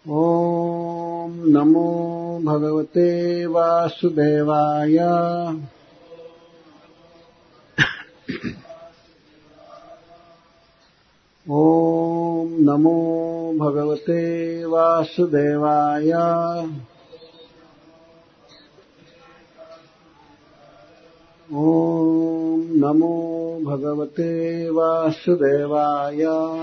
ॐ नमो भगवते वासुदेवाय। ॐ नमो भगवते वासुदेवाय। ॐ नमो भगवते वासुदेवाय।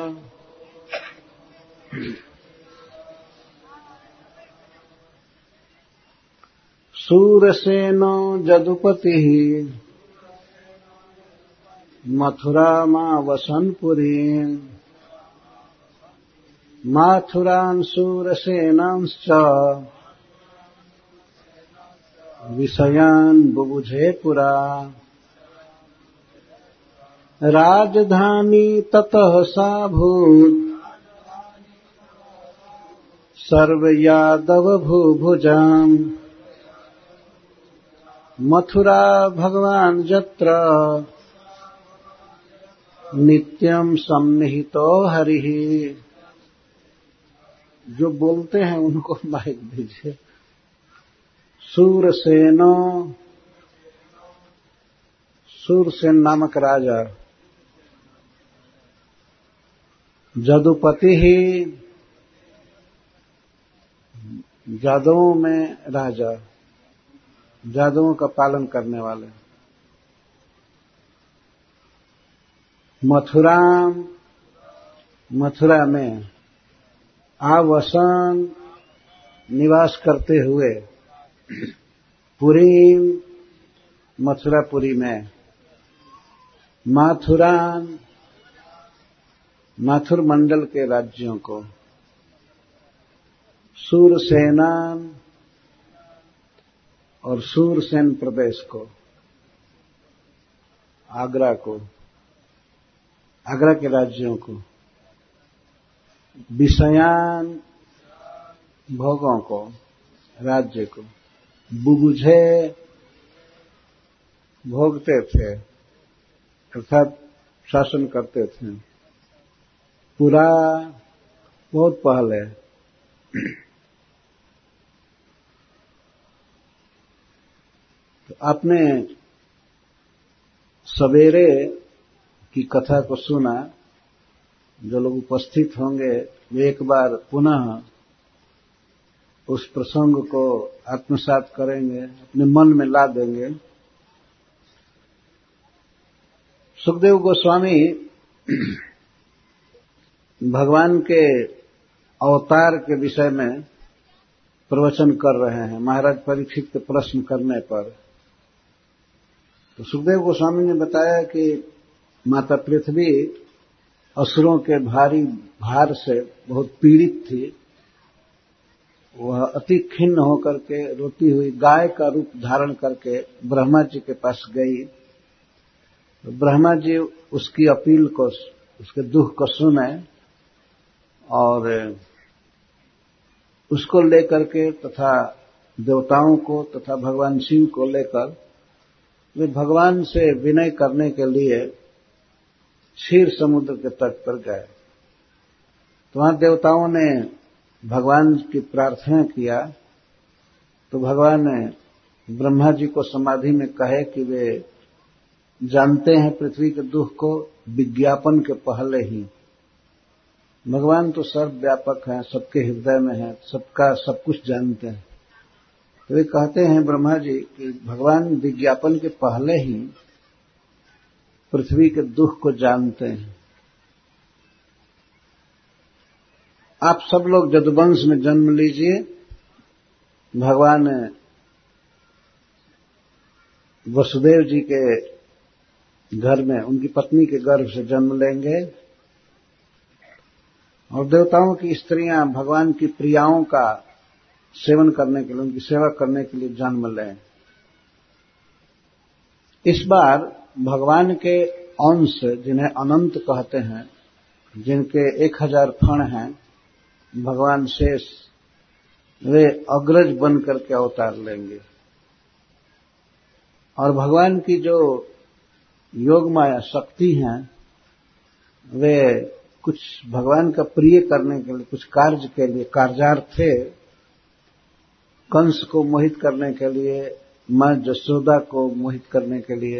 शूरसेनो जदुपतिः मथुरामावसन्पुरीम् माथुरान् शूरसेनांश्च विषयान् बुबुझे पुरा। राजधानी ततः साभूत् सर्वयादव भूभुजाम् मथुरा भगवान् यत्र नित्यं सन्निहितो हरिः। जो बोलते हैं उनको माइक दीजिए। शूरसेनो, शूरसेन नामक राजा, जदुपति ही, जादुओं में राजा, जादुओं का पालन करने वाले। मथुरा में आवसन निवास करते हुए, पुरी मथुरापुरी में, माथुरान माथुर मंडल के राज्यों को, शूरसेनान और शूरसेन प्रदेश को, आगरा को, आगरा के राज्यों को, विषयान भोगों को, राज्य को, बुबुझे भोगते थे अर्थात शासन करते थे। पुरा बहुत पहले। तो आपने सवेरे की कथा को सुना। जो लोग उपस्थित होंगे वे एक बार पुनः उस प्रसंग को आत्मसात करेंगे, अपने मन में ला देंगे। सुखदेव गोस्वामी भगवान के अवतार के विषय में प्रवचन कर रहे हैं महाराज परीक्षित के प्रश्न करने पर। तो सुखदेव गोस्वामी ने बताया कि माता पृथ्वी असुरों के भारी भार से बहुत पीड़ित थी। वह अति खिन्न होकर के रोती हुई गाय का रूप धारण करके ब्रह्मा जी के पास गई। तो ब्रह्मा जी उसकी अपील को, उसके दुख को सुने और उसको लेकर के तथा देवताओं को तथा भगवान शिव को लेकर वे भगवान से विनय करने के लिए क्षीर समुद्र के तट पर गए। तो वहां देवताओं ने भगवान की प्रार्थना किया। तो भगवान ने ब्रह्मा जी को समाधि में कहे कि वे जानते हैं पृथ्वी के दुख को विज्ञापन के पहले ही। भगवान तो सर्वव्यापक हैं, सबके हृदय में हैं, सबका सब कुछ जानते हैं। तो वे कहते हैं ब्रह्मा जी कि भगवान विज्ञापन के पहले ही पृथ्वी के दुख को जानते हैं। आप सब लोग जदुवंश में जन्म लीजिए। भगवान वसुदेव जी के घर में उनकी पत्नी के गर्भ से जन्म लेंगे और देवताओं की स्त्रियां भगवान की प्रियाओं का सेवन करने के लिए, उनकी सेवा करने के लिए जन्म लें। इस बार भगवान के अंश, जिन्हें अनंत कहते हैं, जिनके 1000 फण हैं, भगवान शेष, वे अग्रज बन करके अवतार लेंगे। और भगवान की जो योग माया शक्ति हैं, वे कुछ भगवान का प्रिय करने के लिए, कुछ कार्य के लिए कार्यार्थ थे। कंस को मोहित करने के लिए, मां जसोदा को मोहित करने के लिए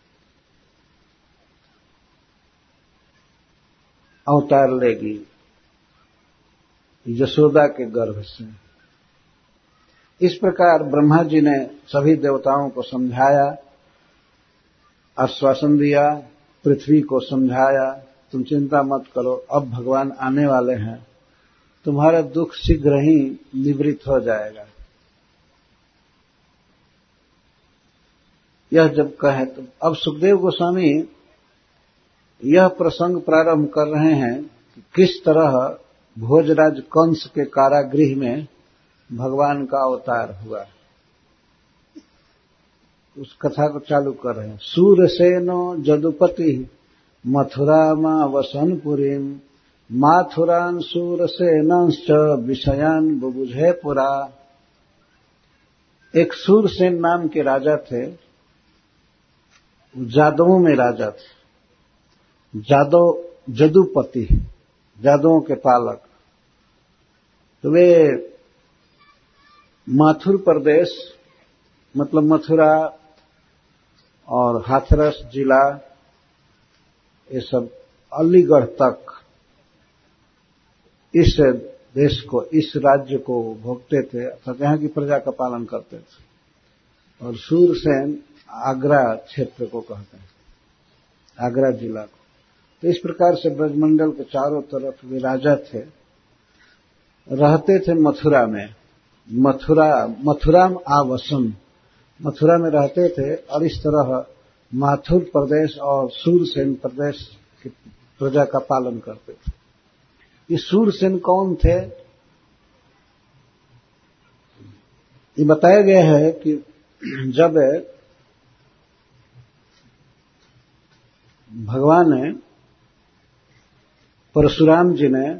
अवतार लेगी यशोदा के गर्भ से। इस प्रकार ब्रह्मा जी ने सभी देवताओं को समझाया, आश्वासन दिया, पृथ्वी को समझाया, तुम चिंता मत करो, अब भगवान आने वाले हैं, तुम्हारा दुख शीघ्र ही निवृत्त हो जाएगा। यह जब कहे तो अब सुखदेव गोस्वामी यह प्रसंग प्रारंभ कर रहे हैं कि किस तरह भोजराज कंस के कारागृह में भगवान का अवतार हुआ। उस कथा को चालू कर रहे हैं। सूरसेनो जदुपति मथुरामा वसनपुरीम माथुरान सूरसेनांश्च विषयान बुबुझे पुरा। एक सूरसेन नाम के राजा थे, जादवों में राजा थे, जदुपति, जादवों के पालक। तो वे माथुर प्रदेश मतलब मथुरा और हाथरस जिला, ये सब अलीगढ़ तक इस देश को, इस राज्य को भोगते थे, अर्थात यहाँ की प्रजा का पालन करते थे। और सूरसेन आगरा क्षेत्र को कहते हैं, आगरा जिला को। तो इस प्रकार से ब्रजमंडल के चारों तरफ वे राजा थे, रहते थे मथुरा में। मथुराम आवसन, मथुरा में रहते थे। और इस तरह माथुर प्रदेश और सूरसेन प्रदेश की प्रजा का पालन करते थे। ये सूरसेन कौन थे? ये बताया गया है कि जब भगवान ने, परशुराम जी ने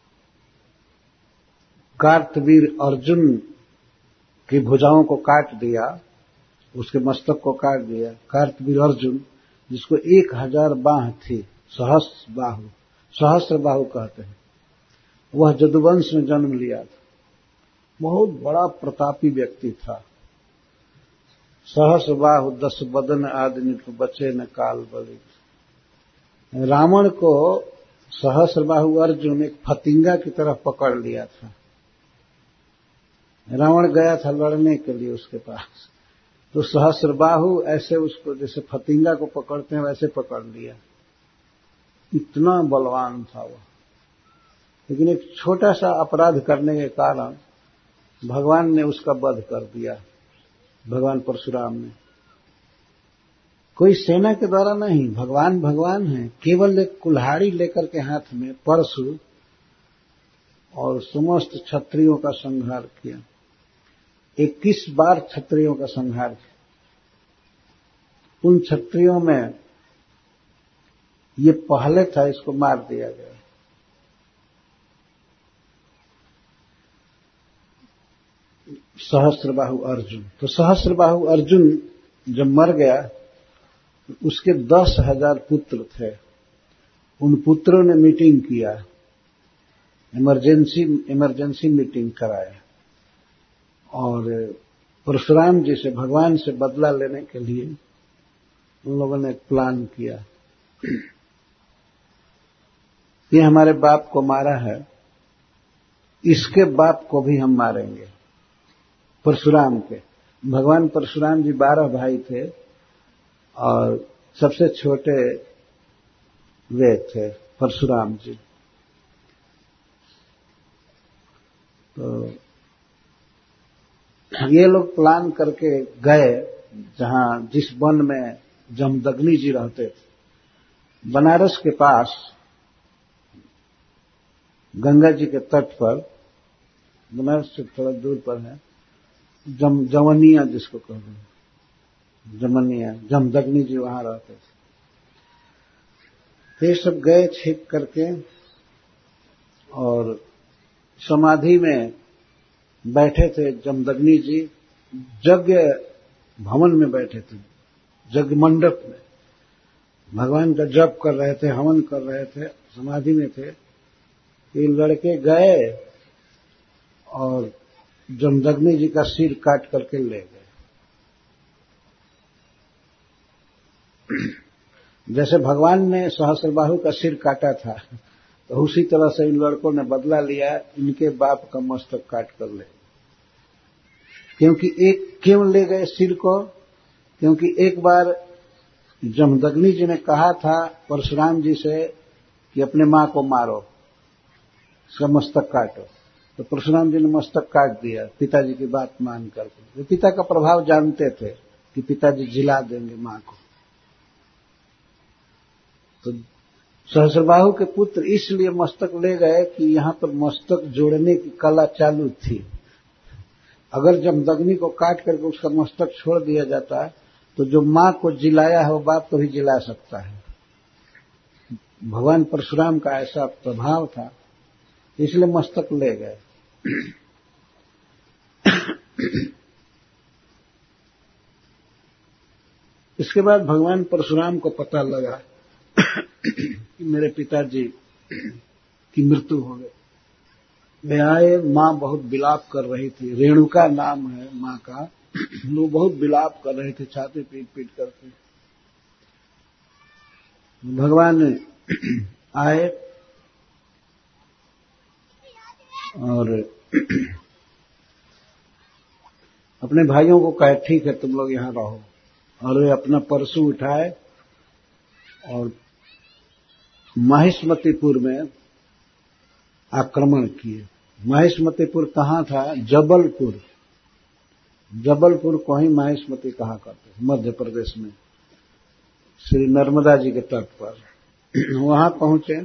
कार्तवीर अर्जुन की भुजाओं को काट दिया, उसके मस्तक को काट दिया। कार्तवीर अर्जुन, जिसको 1000 बाह थी, सहस्र बाहु कहते हैं, वह जदुवंश में जन्म लिया था। बहुत बड़ा प्रतापी व्यक्ति था। सहस्र बाहु 10 बदन आदि बचे न काल बलि। रावण को सहस्रबाहु अर्जुन एक फतिंगा की तरफ पकड़ लिया था। रावण गया था लड़ने के लिए उसके पास, तो सहस्रबाहु ऐसे उसको जैसे फतिंगा को पकड़ते हैं वैसे पकड़ लिया। इतना बलवान था वह। लेकिन एक छोटा सा अपराध करने के कारण भगवान ने उसका वध कर दिया, भगवान परशुराम ने। कोई सेना के द्वारा नहीं, भगवान है। केवल एक कुल्हाड़ी लेकर के हाथ में परशु और समस्त क्षत्रियों का संहार किया। 21 बार क्षत्रियों का संहार किया। उन क्षत्रियों में ये पहले था, इसको मार दिया गया। सहस्रबाहु अर्जुन। तो सहस्रबाहु अर्जुन जब मर गया, उसके 10,000 पुत्र थे। उन पुत्रों ने मीटिंग किया, इमरजेंसी मीटिंग कराया और परशुराम जी से, भगवान से बदला लेने के लिए उन लोगों ने एक प्लान किया। ये हमारे बाप को मारा है, इसके बाप को भी हम मारेंगे। परशुराम के, भगवान परशुराम जी 12 भाई थे और सबसे छोटे वे थे परशुराम जी। तो ये लोग प्लान करके गए जहां, जिस वन में जमदग्नि जी रहते थे, बनारस के पास गंगा जी के तट पर, बनारस से थोड़ा दूर पर है, जमनिया जिसको कहते हैं, जमनिया, जमदग्नि जी वहां रहते थे। ये सब गए छीक करके और समाधि में बैठे थे। जमदग्नि जी यज्ञ भवन में बैठे थे, यज्ञ मंडप में भगवान का जप कर रहे थे, हवन कर रहे थे, समाधि में थे। ये लड़के गए और जमदग्नि जी का सिर काट करके ले गए। जैसे भगवान ने सहस्रबाहु का सिर काटा था, तो उसी तरह से इन लड़कों ने बदला लिया, इनके बाप का मस्तक काट कर ले। क्यों ले गए सिर को? क्योंकि एक बार जमदग्नि जी ने कहा था परशुराम जी से कि अपने मां को मारो, उसका मस्तक काटो। तो परशुराम जी ने मस्तक काट दिया पिताजी की बात मान करके। वे पिता का प्रभाव जानते थे कि पिताजी जिला देंगे मां को। तो सहस्रबाहु के पुत्र इसलिए मस्तक ले गए कि यहां पर मस्तक जोड़ने की कला चालू थी। अगर जमदग्नि को काट करके उसका मस्तक छोड़ दिया जाता तो जो मां को जिलाया है वो बाप को भी जिला सकता है। भगवान परशुराम का ऐसा प्रभाव था, इसलिए मस्तक ले गए। इसके बाद भगवान परशुराम को पता लगा कि मेरे पिताजी की मृत्यु हो गई। वे आए, मां बहुत विलाप कर रही थी, रेणुका नाम है मां का। वो बहुत विलाप कर रहे थे, छाती पीट पीट करके। भगवान आए और अपने भाइयों को कहे ठीक है तुम लोग यहां रहो, और वे अपना परशु उठाए और माहिष्मतीपुर में आक्रमण किए। माहिष्मतीपुर कहाँ था? जबलपुर। जबलपुर को ही माहिष्मती कहा करते, मध्य प्रदेश में, श्री नर्मदा जी के तट पर। वहां पहुंचे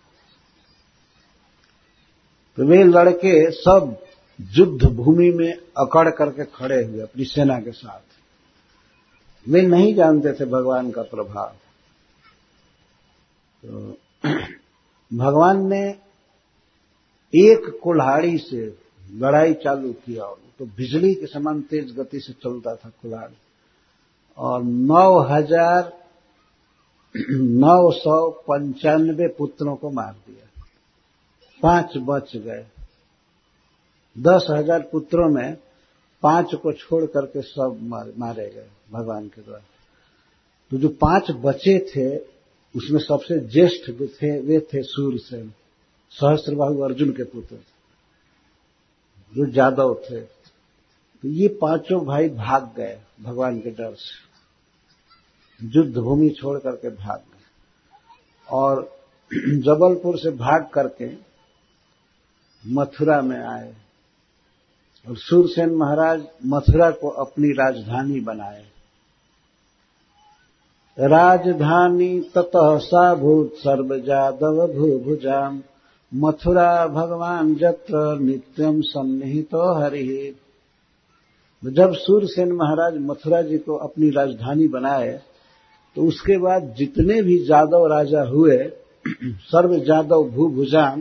तो वे लड़के सब युद्ध भूमि में अकड़ करके खड़े हुए अपनी सेना के साथ। वे नहीं जानते थे भगवान का प्रभाव। तो भगवान ने एक कुल्हाड़ी से लड़ाई चालू किया, तो बिजली के समान तेज गति से चलता था कुल्हाड़ी, और 9,995 पुत्रों को मार दिया। 5 बच गए। 10,000 पुत्रों में 5 को छोड़ करके सब मारे गए भगवान के द्वारा। तो जो 5 बचे थे उसमें सबसे ज्येष्ठ वे थे सूरसेन, सहस्रबाहु अर्जुन के पुत्र, जो जादव थे। तो ये 5 भाई भाग गए भगवान के डर से, युद्ध भूमि छोड़ करके भाग गए, और जबलपुर से भाग करके मथुरा में आए। और सूरसेन महाराज मथुरा को अपनी राजधानी बनाए। राजधानी ततः सा भूत सर्व जादव भूभुजाम, मथुरा भगवान जत्र नित्यम सन्निहितो हरिः। जब सूरसेन महाराज मथुरा जी को अपनी राजधानी बनाए तो उसके बाद जितने भी जादव राजा हुए, सर्व जादव भूभुजाम,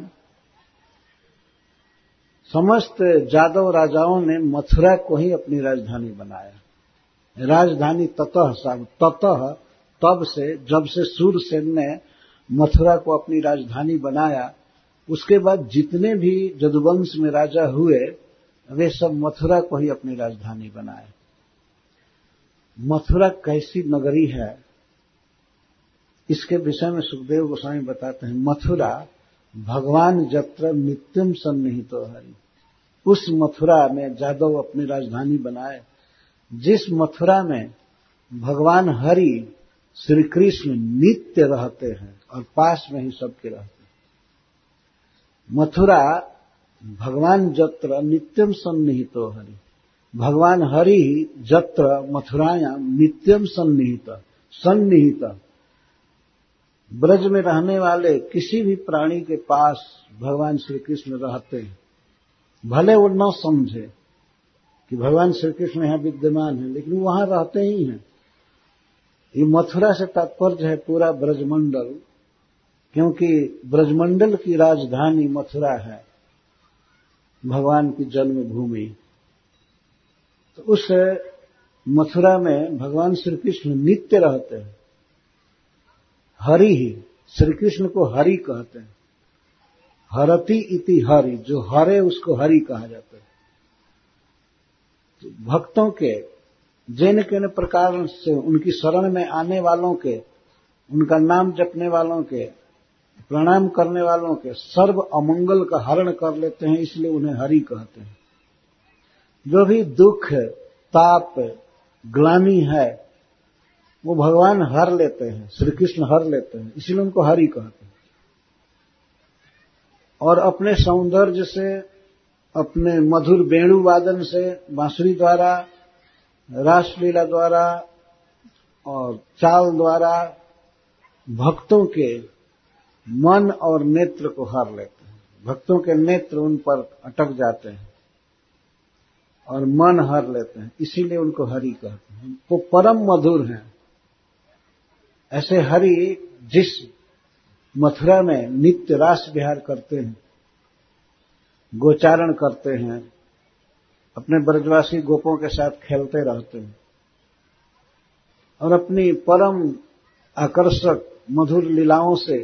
समस्त जादव राजाओं ने मथुरा को ही अपनी राजधानी बनाया। राजधानी ततः तब से, जब से सूरसेन ने मथुरा को अपनी राजधानी बनाया, उसके बाद जितने भी यदुवंश में राजा हुए वे सब मथुरा को ही अपनी राजधानी बनाए। मथुरा कैसी नगरी है इसके विषय में सुखदेव गोस्वामी बताते हैं। मथुरा भगवान जत्र नित्यम सन्निहितो हरि। उस मथुरा में जादव अपनी राजधानी बनाए जिस मथुरा में भगवान हरि श्री कृष्ण नित्य रहते हैं और पास में ही सबके रहते हैं। मथुरा भगवान जत्र नित्यम सन्निहितो हरि। भगवान हरि जत्र मथुरायां नित्यम सन्निहित। ब्रज में रहने वाले किसी भी प्राणी के पास भगवान श्री कृष्ण रहते हैं, भले वो न समझे कि भगवान श्री कृष्ण यहाँ विद्यमान है, लेकिन वहां रहते ही हैं। ये मथुरा से तात्पर्य है पूरा ब्रजमंडल, क्योंकि ब्रजमंडल की राजधानी मथुरा है, भगवान की जन्मभूमि। तो उस मथुरा में भगवान श्री कृष्ण नित्य रहते हैं। हरि ही, श्री कृष्ण को हरि कहते हैं। हरति इति हरि, जो हरे उसको हरि कहा जाता है। तो भक्तों के जिन किन प्रकार से उनकी शरण में आने वालों के, उनका नाम जपने वालों के, प्रणाम करने वालों के सर्व अमंगल का हरण कर लेते हैं, इसलिए उन्हें हरि कहते हैं। जो भी दुख, ताप, ग्लानि है वो भगवान हर लेते हैं, श्री कृष्ण हर लेते हैं, इसलिए उनको हरि कहते हैं। और अपने सौंदर्य से, अपने मधुर वेणु वादन से, बांसुरी द्वारा, रासलीला द्वारा और चाल द्वारा भक्तों के मन और नेत्र को हर लेते हैं। भक्तों के नेत्र उन पर अटक जाते हैं और मन हर लेते हैं, इसीलिए उनको हरि कहते हैं। वो परम मधुर हैं। ऐसे हरि जिस मथुरा में नित्य रास विहार करते हैं, गोचारण करते हैं, अपने ब्रजवासी गोपों के साथ खेलते रहते हैं और अपनी परम आकर्षक मधुर लीलाओं से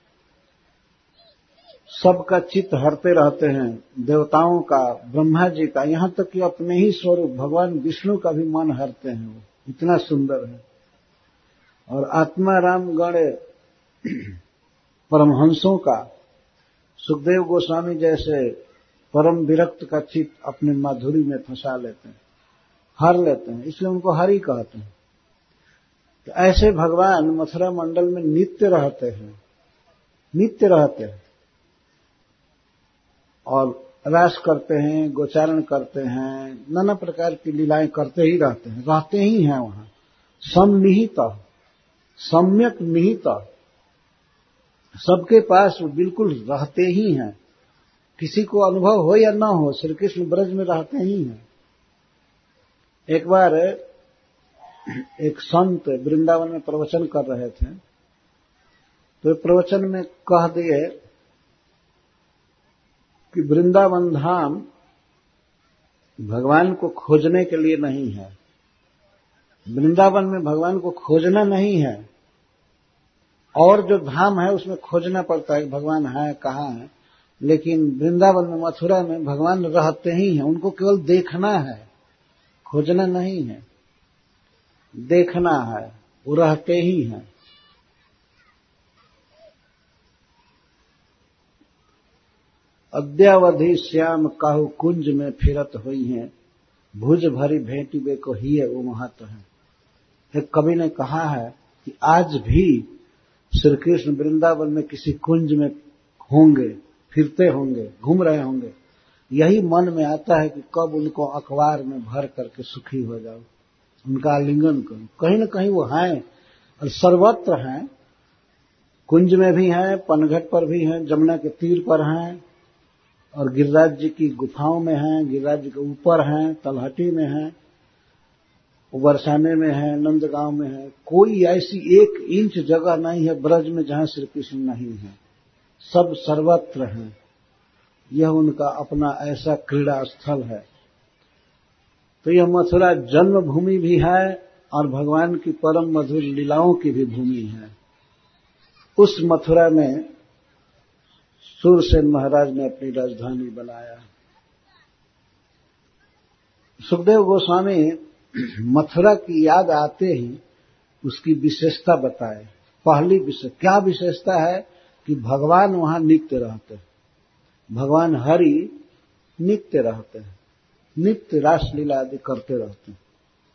सबका चित्त हरते रहते हैं, देवताओं का, ब्रह्मा जी का, यहां तक कि अपने ही स्वरूप भगवान विष्णु का भी मन हरते हैं। वो इतना सुंदर है। और आत्मा राम गण परमहंसों का, सुखदेव गोस्वामी जैसे परम विरक्त का चित्त अपने माधुरी में फंसा लेते हैं, हर लेते हैं, इसलिए उनको हरि कहते हैं। तो ऐसे भगवान मथुरा मंडल में नित्य रहते हैं, नित्य रहते हैं और रास करते हैं, गोचारण करते हैं, नाना प्रकार की लीलाएं करते ही रहते हैं, रहते ही हैं वहां। सम्निहित, सम्यक निहित, सबके पास वो बिल्कुल रहते ही हैं। किसी को अनुभव हो या ना हो, श्री कृष्ण ब्रज में रहते ही हैं। एक बार एक संत वृंदावन में प्रवचन कर रहे थे, तो प्रवचन में कह दिए कि वृंदावन धाम भगवान को खोजने के लिए नहीं है। वृंदावन में भगवान को खोजना नहीं है, और जो धाम है उसमें खोजना पड़ता है भगवान है कहाँ है, लेकिन वृंदावन में, मथुरा में भगवान रहते ही हैं। उनको केवल देखना है, खोजना नहीं है, देखना है, वो रहते ही हैं। अद्यावधि श्याम काहू कुंज में फिरत हुई हैं, भुज भरी भेंटिबे को हिये वो महत्व है। एक कवि ने कहा है कि आज भी श्री कृष्ण वृंदावन में किसी कुंज में होंगे, फिरते होंगे, घूम रहे होंगे, यही मन में आता है कि कब उनको अखबार में भर करके सुखी हो जाओ, उनका आलिंगन करूं। कहीं न कहीं वो हैं और सर्वत्र हैं। कुंज में भी हैं, पनघट पर भी हैं, जमुना के तीर पर हैं, और गिरिराज जी की गुफाओं में हैं, गिरिराज जी के ऊपर हैं, तलहटी में हैं, बरसाने में है, नंदगांव में है। कोई ऐसी 1 इंच जगह नहीं है ब्रज में जहां श्री कृष्ण नहीं है, सब सर्वत्र हैं। यह उनका अपना ऐसा क्रीड़ा स्थल है। तो यह मथुरा जन्मभूमि भी है और भगवान की परम मधुर लीलाओं की भी भूमि है। उस मथुरा में सूरसेन महाराज ने अपनी राजधानी बनाया। सुखदेव गोस्वामी मथुरा की याद आते ही उसकी विशेषता बताए। पहली क्या विशेषता है कि भगवान वहां नित्य रहते हैं, भगवान हरि नित्य रहते हैं, नित्य रासलीला आदि करते रहते हैं।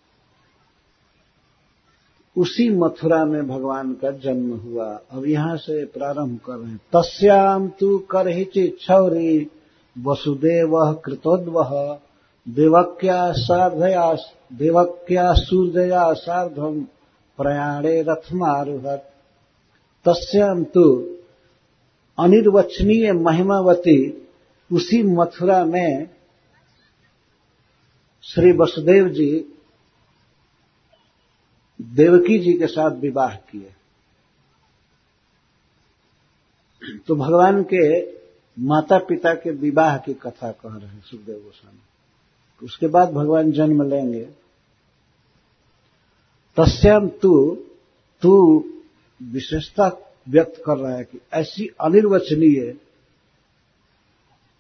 उसी मथुरा में भगवान का जन्म हुआ। अब यहां से प्रारंभ कर रहे हैं। तस्याम तु करहिचि क्षौरी वसुदेवः कृतोद्वः देवक्या सूर्यया सार्धम प्रयाणे रथमारुहत। तस्याम तु अनिर्वचनीय महिमावती, उसी मथुरा में श्री वसुदेव जी देवकी जी के साथ विवाह किए। तो भगवान के माता पिता के विवाह की कथा कह रहे हैं सुखदेव गोस्वामी। उसके बाद भगवान जन्म लेंगे। तस्याम तू विशेषता व्यक्त कर रहा है कि ऐसी अनिर्वचनीय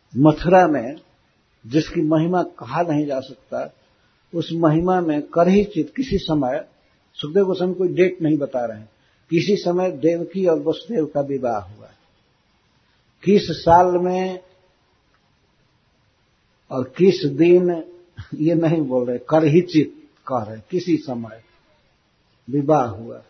मथुरा में जिसकी महिमा कहा नहीं जा सकता, उस महिमा में करहिचित किसी समय, सुखदेव गोस्वामी कोई डेट नहीं बता रहे हैं, किसी समय देवकी और वसुदेव का विवाह हुआ। किस साल में और किस दिन ये नहीं बोल रहे, करहिचित कह रहे, किसी समय विवाह हुआ।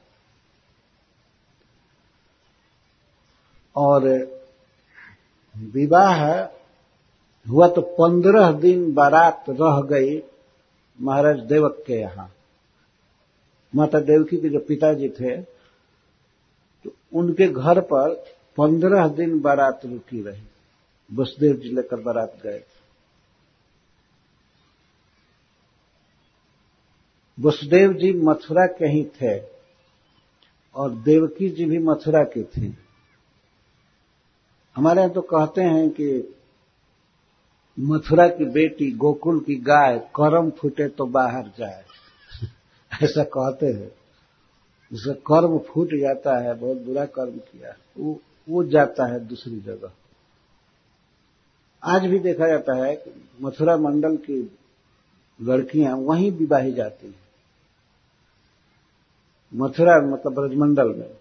और विवाह हुआ तो 15 दिन बारात रह गई महाराज देवक के यहां। माता देवकी के जो पिताजी थे तो उनके घर पर 15 दिन बारात रुकी रही। वसुदेव जी लेकर बारात गए। वसुदेव जी मथुरा के ही थे और देवकी जी भी मथुरा की थी। हमारे यहां तो कहते हैं कि मथुरा की बेटी गोकुल की गाय, कर्म फूटे तो बाहर जाए ऐसा कहते हैं। जिसका कर्म फूट जाता है, बहुत बुरा कर्म किया, वो जाता है दूसरी जगह। आज भी देखा जाता है कि मथुरा मंडल की लड़कियां वहीं विवाही जाती हैं। मथुरा मतलब ब्रजमंडल में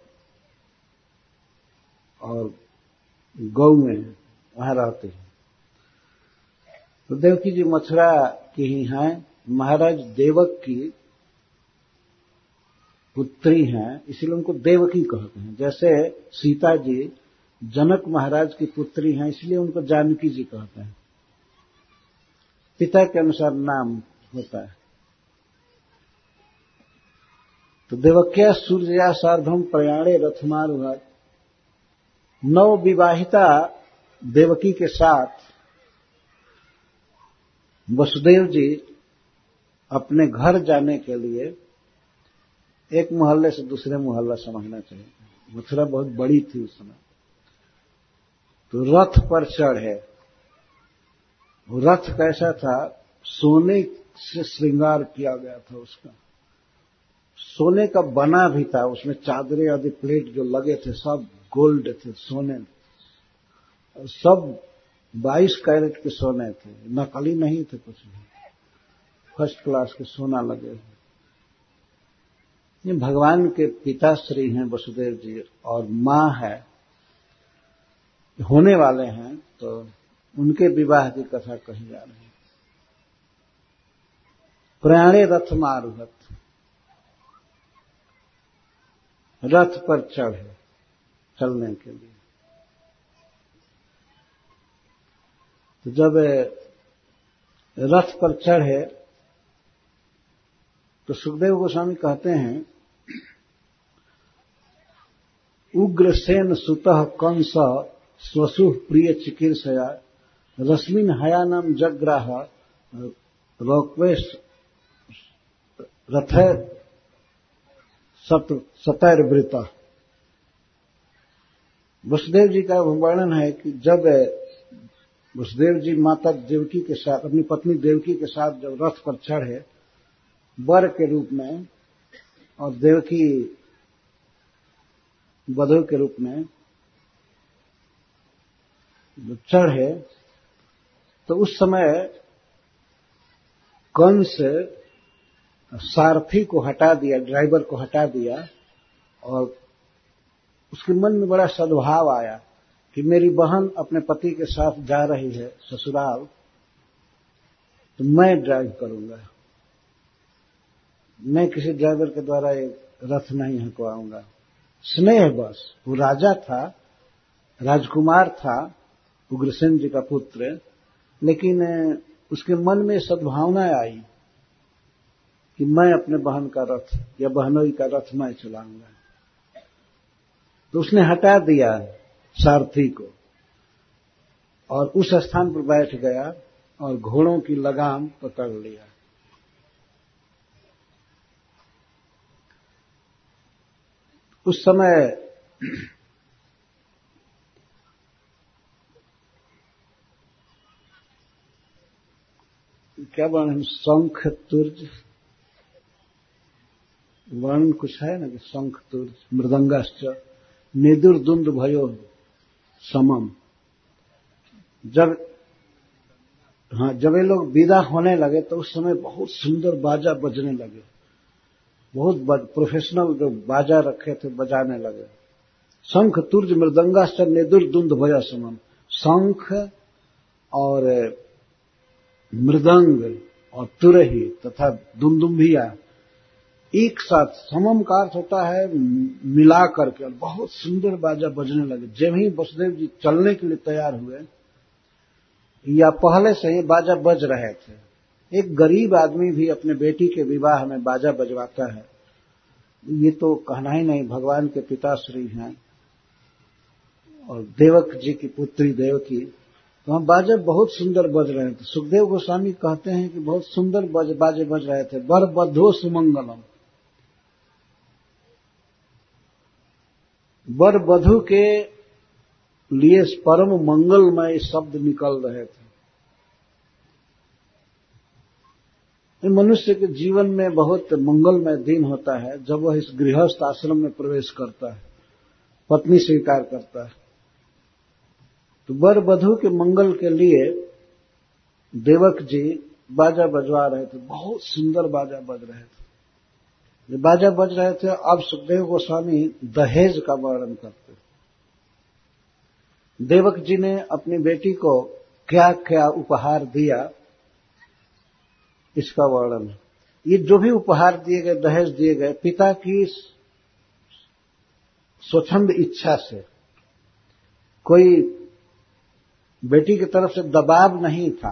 और गौ में वहां रहते हैं। तो देवकी जी मथुरा की ही हैं। महाराज देवक की पुत्री हैं, इसलिए उनको देवकी कहते हैं। जैसे सीता जी जनक महाराज की पुत्री हैं, इसलिए उनको जानकी जी कहते हैं। पिता के अनुसार नाम होता है। तो देवक्या सूर्या सार्धम प्रयाणे रथमारुह, नव विवाहिता देवकी के साथ वसुदेव जी अपने घर जाने के लिए, एक मोहल्ले से दूसरे मोहल्ला समझना चाहिए, मथुरा बहुत बड़ी थी उस समय, तो रथ पर चढ़े। रथ कैसा था? सोने से श्रृंगार किया गया था उसका, सोने का बना भी था। उसमें चादरें आदि प्लेट जो लगे थे सब गोल्ड थे, सोने, सब 22 कैरेट के सोने थे, नकली नहीं थे कुछ भी, फर्स्ट क्लास के सोना लगे हुए। ये भगवान के पिताश्री हैं वसुदेव जी और मां है, होने वाले हैं, तो उनके विवाह की कथा कही जा रही है। प्रयाणे रथ मारुहत, रथ पर चढ़े चलने के लिए। तो जब रथ पर चढ़े तो सुखदेव गोस्वामी कहते हैं, उग्रसेन सुतः कंस स्वसुः प्रिय चिकीर्षया रश्मिन हयानम जग्राह रोक्वेश रथ सतैर्वृता। वसुदेव जी का वर्णन है कि जब वसुदेव जी माता देवकी के साथ, अपनी पत्नी देवकी के साथ जब रथ पर चढ़े वर के रूप में और देवकी वधू के रूप में चढ़े, तो उस समय कंस सारथी को हटा दिया, ड्राइवर को हटा दिया, और उसके मन में बड़ा सद्भाव आया कि मेरी बहन अपने पति के साथ जा रही है ससुराल, तो मैं ड्राइव करूंगा, मैं किसी ड्राइवर के द्वारा एक रथ नहीं हंकवाऊंगा। स्नेह बस, वो राजा था, राजकुमार था, उग्रसेन जी का पुत्र, लेकिन उसके मन में सद्भावना आई कि मैं अपने बहन का रथ या बहनोई का रथ मैं चलाऊंगा। तो उसने हटा दिया सारथी को और उस स्थान पर बैठ गया और घोड़ों की लगाम पकड़ लिया। उस समय क्या वर्णन, शंख तुर्ज वर्णन कुछ है ना, कि शंख तुर्ज मृदंगाश्च निदुर दुंद भयो समम। जब हाँ, जब ये लोग विदा होने लगे तो उस समय बहुत सुंदर बाजा बजने लगे। बहुत प्रोफेशनल जो बाजा रखे थे बजाने लगे। शंख तुर्ज मृदंगाश्च नेदुर दुंद भया समम। शंख और मृदंग और तुरही तथा दुंदुम्भिया एक साथ, समम का अर्थ होता है मिला करके, और बहुत सुंदर बाजा बजने लगे। जब ही वसुदेव जी चलने के लिए तैयार हुए या पहले से ही बाजा बज रहे थे। एक गरीब आदमी भी अपने बेटी के विवाह में बाजा बजवाता है, ये तो कहना ही नहीं। भगवान के पिताश्री हैं और देवक जी की पुत्री देवकी, तो हम बाजे बहुत सुंदर बज रहे थे। सुखदेव गोस्वामी कहते हैं कि बहुत सुंदर बाजे बज रहे थे। वर बधो सुमंगलम, वर वधु के लिए परम मंगलमय शब्द निकल रहे थे। मनुष्य के जीवन में बहुत मंगलमय दिन होता है जब वह इस गृहस्थ आश्रम में प्रवेश करता है, पत्नी स्वीकार करता है। तो वर वधु के मंगल के लिए देवक जी बाजा बजवा रहे थे। बहुत सुंदर बाजा बज रहे थे। ये बाजा बज रहे थे। अब सुखदेव गोस्वामी दहेज का वर्णन करते। देवक जी ने अपनी बेटी को क्या क्या उपहार दिया, इसका वर्णन। ये जो भी उपहार दिए गए, दहेज दिए गए, पिता की स्वच्छंद इच्छा से, कोई बेटी की तरफ से दबाव नहीं था।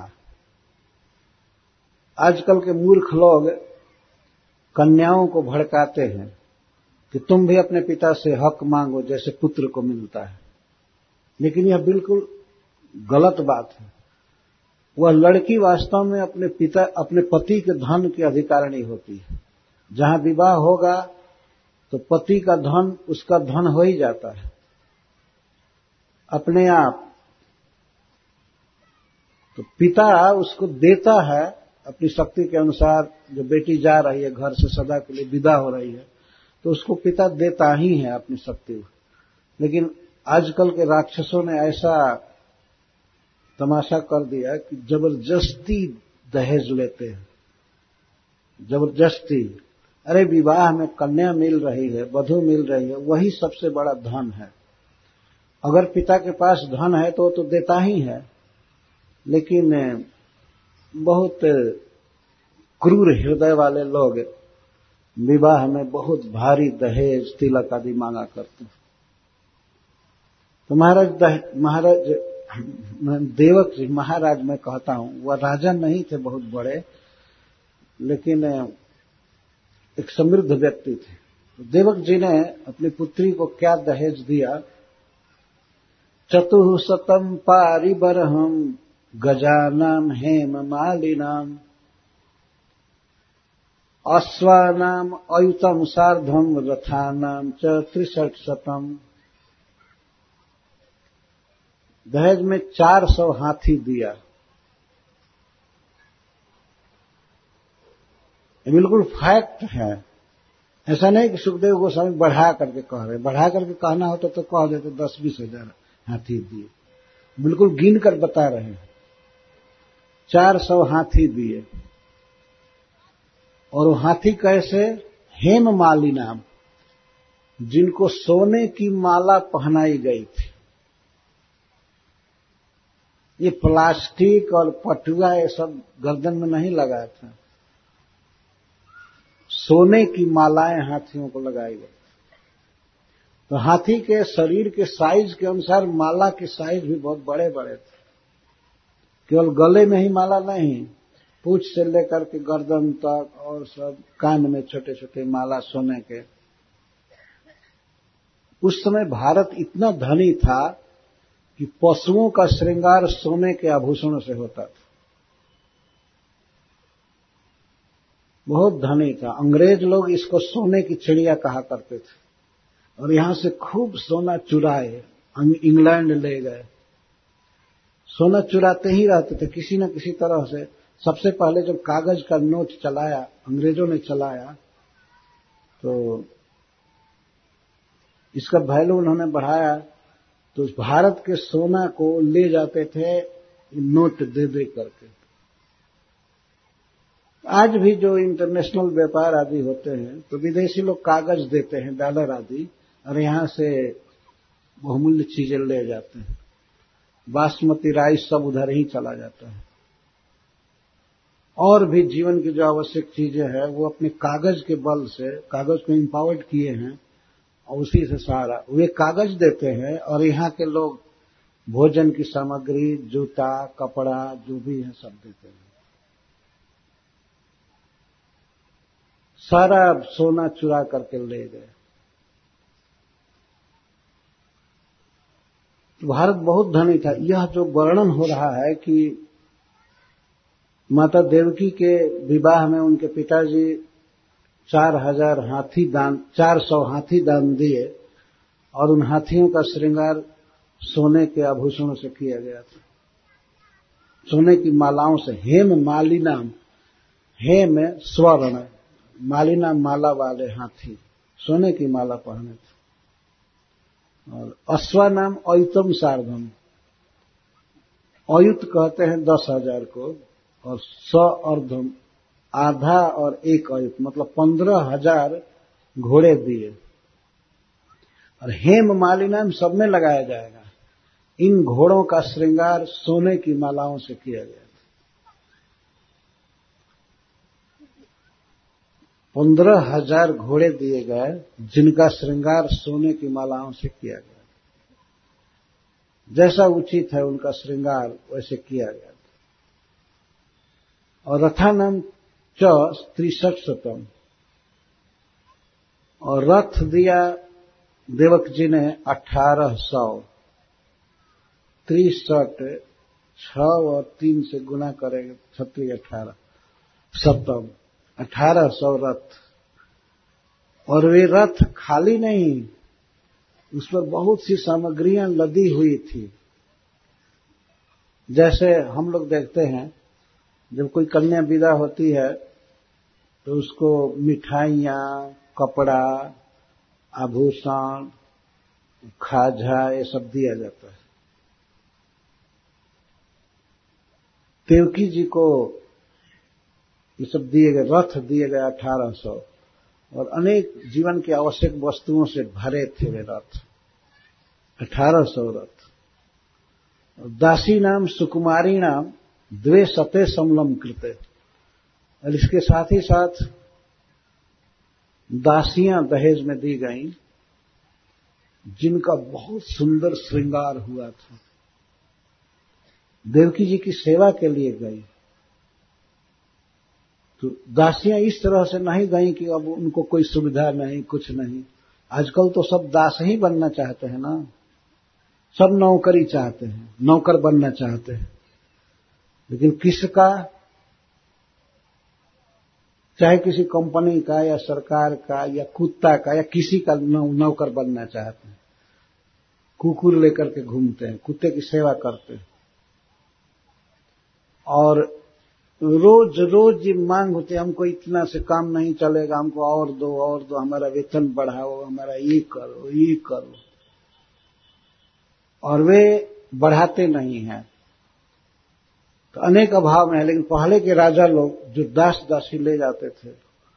आजकल के मूर्ख लोग कन्याओं को भड़काते हैं कि तुम भी अपने पिता से हक मांगो जैसे पुत्र को मिलता है, लेकिन यह बिल्कुल गलत बात है। वह लड़की वास्तव में अपने पति के धन की अधिकारिणी होती है। जहां विवाह होगा तो पति का धन उसका धन हो ही जाता है अपने आप। तो पिता उसको देता है अपनी शक्ति के अनुसार। जो बेटी जा रही है घर से सदा के लिए विदा हो रही है, तो उसको पिता देता ही है अपनी शक्ति। लेकिन आजकल के राक्षसों ने ऐसा तमाशा कर दिया कि जबरदस्ती दहेज लेते हैं, जबरदस्ती। अरे विवाह में कन्या मिल रही है, वधू मिल रही है, वही सबसे बड़ा धन है। अगर पिता के पास धन है तो वो तो देता ही है, लेकिन बहुत क्रूर हृदय वाले लोग विवाह में बहुत भारी दहेज तिलक आदि मांगा करते हैं। तो महाराज देवक जी, महाराज मैं कहता हूं, वह राजा नहीं थे बहुत बड़े, लेकिन एक समृद्ध व्यक्ति थे। तो देवक जी ने अपनी पुत्री को क्या दहेज दिया? चतुःशतम पारिबरहम गजानाम हेम मालिनाम अश्वानाम अयुतम सार्धम रथानाम च 6300। दहेज में 400 हाथी दिया। ये बिल्कुल फैक्ट है। ऐसा नहीं कि सुखदेव गोस्वामी बढ़ा करके कह रहे। बढ़ा करके कहना होता तो कह देते 10-20 हजार हाथी दिए। बिल्कुल गिन कर बता रहे हैं। 400 हाथी दिए। और वो हाथी कैसे? हेम माली नाम, जिनको सोने की माला पहनाई गई थी। ये प्लास्टिक और पटुआ ये सब गर्दन में नहीं लगा था, सोने की मालाएं हाथियों को लगाई गई। तो हाथी के शरीर के साइज के अनुसार माला के साइज भी बहुत बड़े बड़े थे। केवल गले में ही माला नहीं, पूंछ से लेकर के गर्दन तक और सब कान में छोटे छोटे माला सोने के। उस समय भारत इतना धनी था कि पशुओं का श्रृंगार सोने के आभूषणों से होता था। बहुत धनी था। अंग्रेज लोग इसको सोने की चिड़िया कहा करते थे। और यहां से खूब सोना चुराए इंग्लैंड ले गए। सोना चुराते ही रहते थे किसी न किसी तरह से। सबसे पहले जब कागज का नोट चलाया, अंग्रेजों ने चलाया, तो इसका वैल्यू उन्होंने बढ़ाया। तो भारत के सोना को ले जाते थे नोट दे दे करके। आज भी जो इंटरनेशनल व्यापार आदि होते हैं तो विदेशी लोग कागज देते हैं, डॉलर आदि, और यहां से बहुमूल्य चीजें ले जाते हैं। बासमती राइस सब उधर ही चला जाता है। और भी जीवन की जो आवश्यक चीजें हैं वो अपने कागज के बल से, कागज को इंपावर्ड किए हैं और उसी से सारा वे कागज देते हैं, और यहाँ के लोग भोजन की सामग्री, जूता, कपड़ा जो भी है सब देते हैं। सारा सोना चुरा करके ले गए। भारत बहुत धनी था। यह जो वर्णन हो रहा है कि माता देवकी के विवाह में उनके पिताजी 400 हाथी दान दिए, और उन हाथियों का श्रृंगार सोने के आभूषणों से किया गया था, सोने की मालाओं से। हेम मालिनाम, हेम स्वर्ण, मालिना माला वाले हाथी, सोने की माला पहने थे। और अश्वा नाम अयुतम सार्धम, अयुत कहते हैं 10,000 को, और अर्धम आधा और एक अयुत मतलब 15,000 घोड़े दिए। और हेम मालिनाम सब में लगाया जाएगा। इन घोड़ों का श्रृंगार सोने की मालाओं से किया गया। 15,000 घोड़े दिए गए जिनका श्रृंगार सोने की मालाओं से किया गया। जैसा उचित है उनका श्रृंगार वैसे किया गया। और रथानम च 63 और रथ दिया देवक जी ने 1800। 63 6 और 3 से गुना करेंगे 36 18 सप्तम 1800 रथ। और वे रथ खाली नहीं, उस पर बहुत सी सामग्रियां लदी हुई थी। जैसे हम लोग देखते हैं जब कोई कन्या विदा होती है तो उसको मिठाइयां, कपड़ा, आभूषण, खाजा ये सब दिया जाता है। देवकी जी को ये सब दिए गए, रथ दिए गए 1800, और अनेक जीवन की आवश्यक वस्तुओं से भरे थे वे रथ, 1800 रथ। और दासी नाम सुकुमारी नाम 200 समलम कृते, और इसके साथ ही साथ दासियां दहेज में दी गईं जिनका बहुत सुंदर श्रृंगार हुआ था। देवकी जी की सेवा के लिए गई तो दासियां इस तरह से नहीं गई कि अब उनको कोई सुविधा नहीं, कुछ नहीं। आजकल तो सब दास ही बनना चाहते हैं ना, सब नौकरी चाहते हैं, नौकर बनना चाहते हैं। लेकिन किसका, चाहे किसी कंपनी का या सरकार का या कुत्ता का या किसी का नौकर बनना चाहते हैं। कुकुर लेकर के घूमते हैं, कुत्ते की सेवा करते हैं। और रोज रोज ये मांग होती है, हमको इतना से काम नहीं चलेगा, हमको और दो, हमारा वेतन बढ़ाओ, हमारा ये करो। और वे बढ़ाते नहीं हैं तो अनेक अभाव में है। लेकिन पहले के राजा लोग जो दास दासी ले जाते थे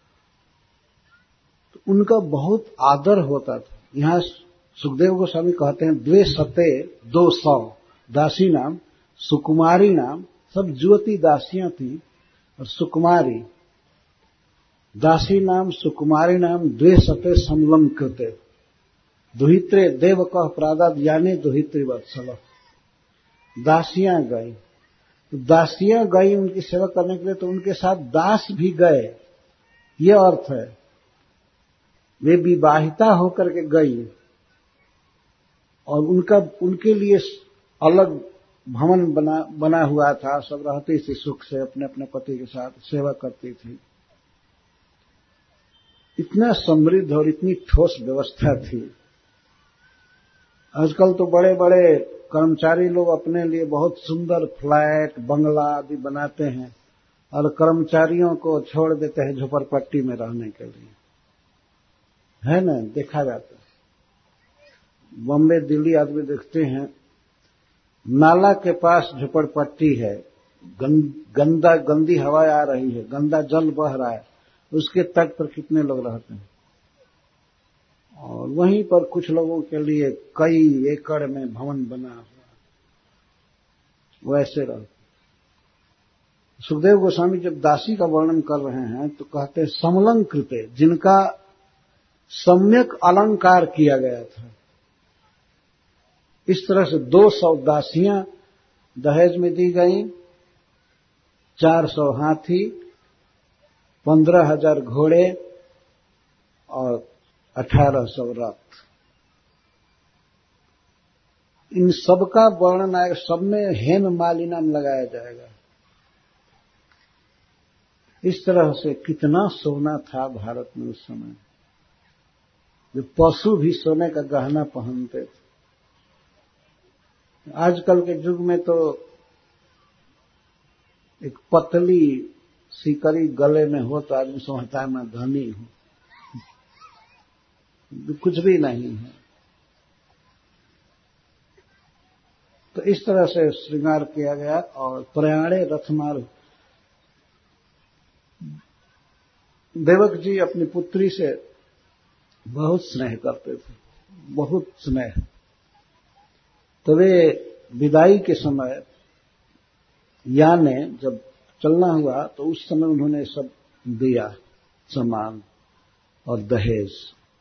तो उनका बहुत आदर होता था। यहाँ सुखदेव गोस्वामी कहते हैं 200 दासी नाम, सुकुमारी नाम, सब जुवती दासियां थी। और सुकुमारी दासी नाम सुकुमारी नाम 200 समलम कृते दुहित्रे देव कह प्रादाद यानी दुहित्री वत्सल। दासियां गई तो दासियां गई उनकी सेवा करने के लिए, तो उनके साथ दास भी गए, ये अर्थ है। वे विवाहिता होकर के गई और उनके लिए अलग भवन बना हुआ था, सब रहती थी सुख से अपने अपने पति के साथ, सेवा करती थी। इतना समृद्ध और इतनी ठोस व्यवस्था थी। आजकल तो बड़े बड़े कर्मचारी लोग अपने लिए बहुत सुंदर फ्लैट, बंगला आदि बनाते हैं और कर्मचारियों को छोड़ देते हैं झोपड़पट्टी में रहने के लिए, है ना, देखा जाता है। बम्बे दिल्ली आदमी देखते हैं नाला के पास झोपड़पट्टी है, गंदी हवा आ रही है, गंदा जल बह रहा है, उसके तट पर कितने लोग रहते हैं। और वहीं पर कुछ लोगों के लिए कई एकड़ में भवन बना हुआ, वैसे रहते। सुखदेव गोस्वामी जब दासी का वर्णन कर रहे हैं तो कहते हैं समलंकृते, जिनका सम्यक अलंकार किया गया था। इस तरह से 200 दासियां दहेज में दी गईं, 400 हाथी, 15,000 घोड़े और 1800 रथ। इन सबका वर्णन आएगा, सब में हेन मालिनम लगाया जाएगा। इस तरह से कितना सोना था भारत में उस समय, जो पशु भी सोने का गहना पहनते थे। आजकल के युग में तो एक पतली सिकड़ी गले में हो तो आदमी समझता है मैं धनी हूं, कुछ भी नहीं है। तो इस तरह से श्रृंगार किया गया। और प्रयाणे रथमार्ग, देवक जी अपनी पुत्री से बहुत स्नेह करते थे, बहुत स्नेह। तो वे विदाई के समय याने जब चलना हुआ तो उस समय उन्होंने सब दिया, सामान और दहेज।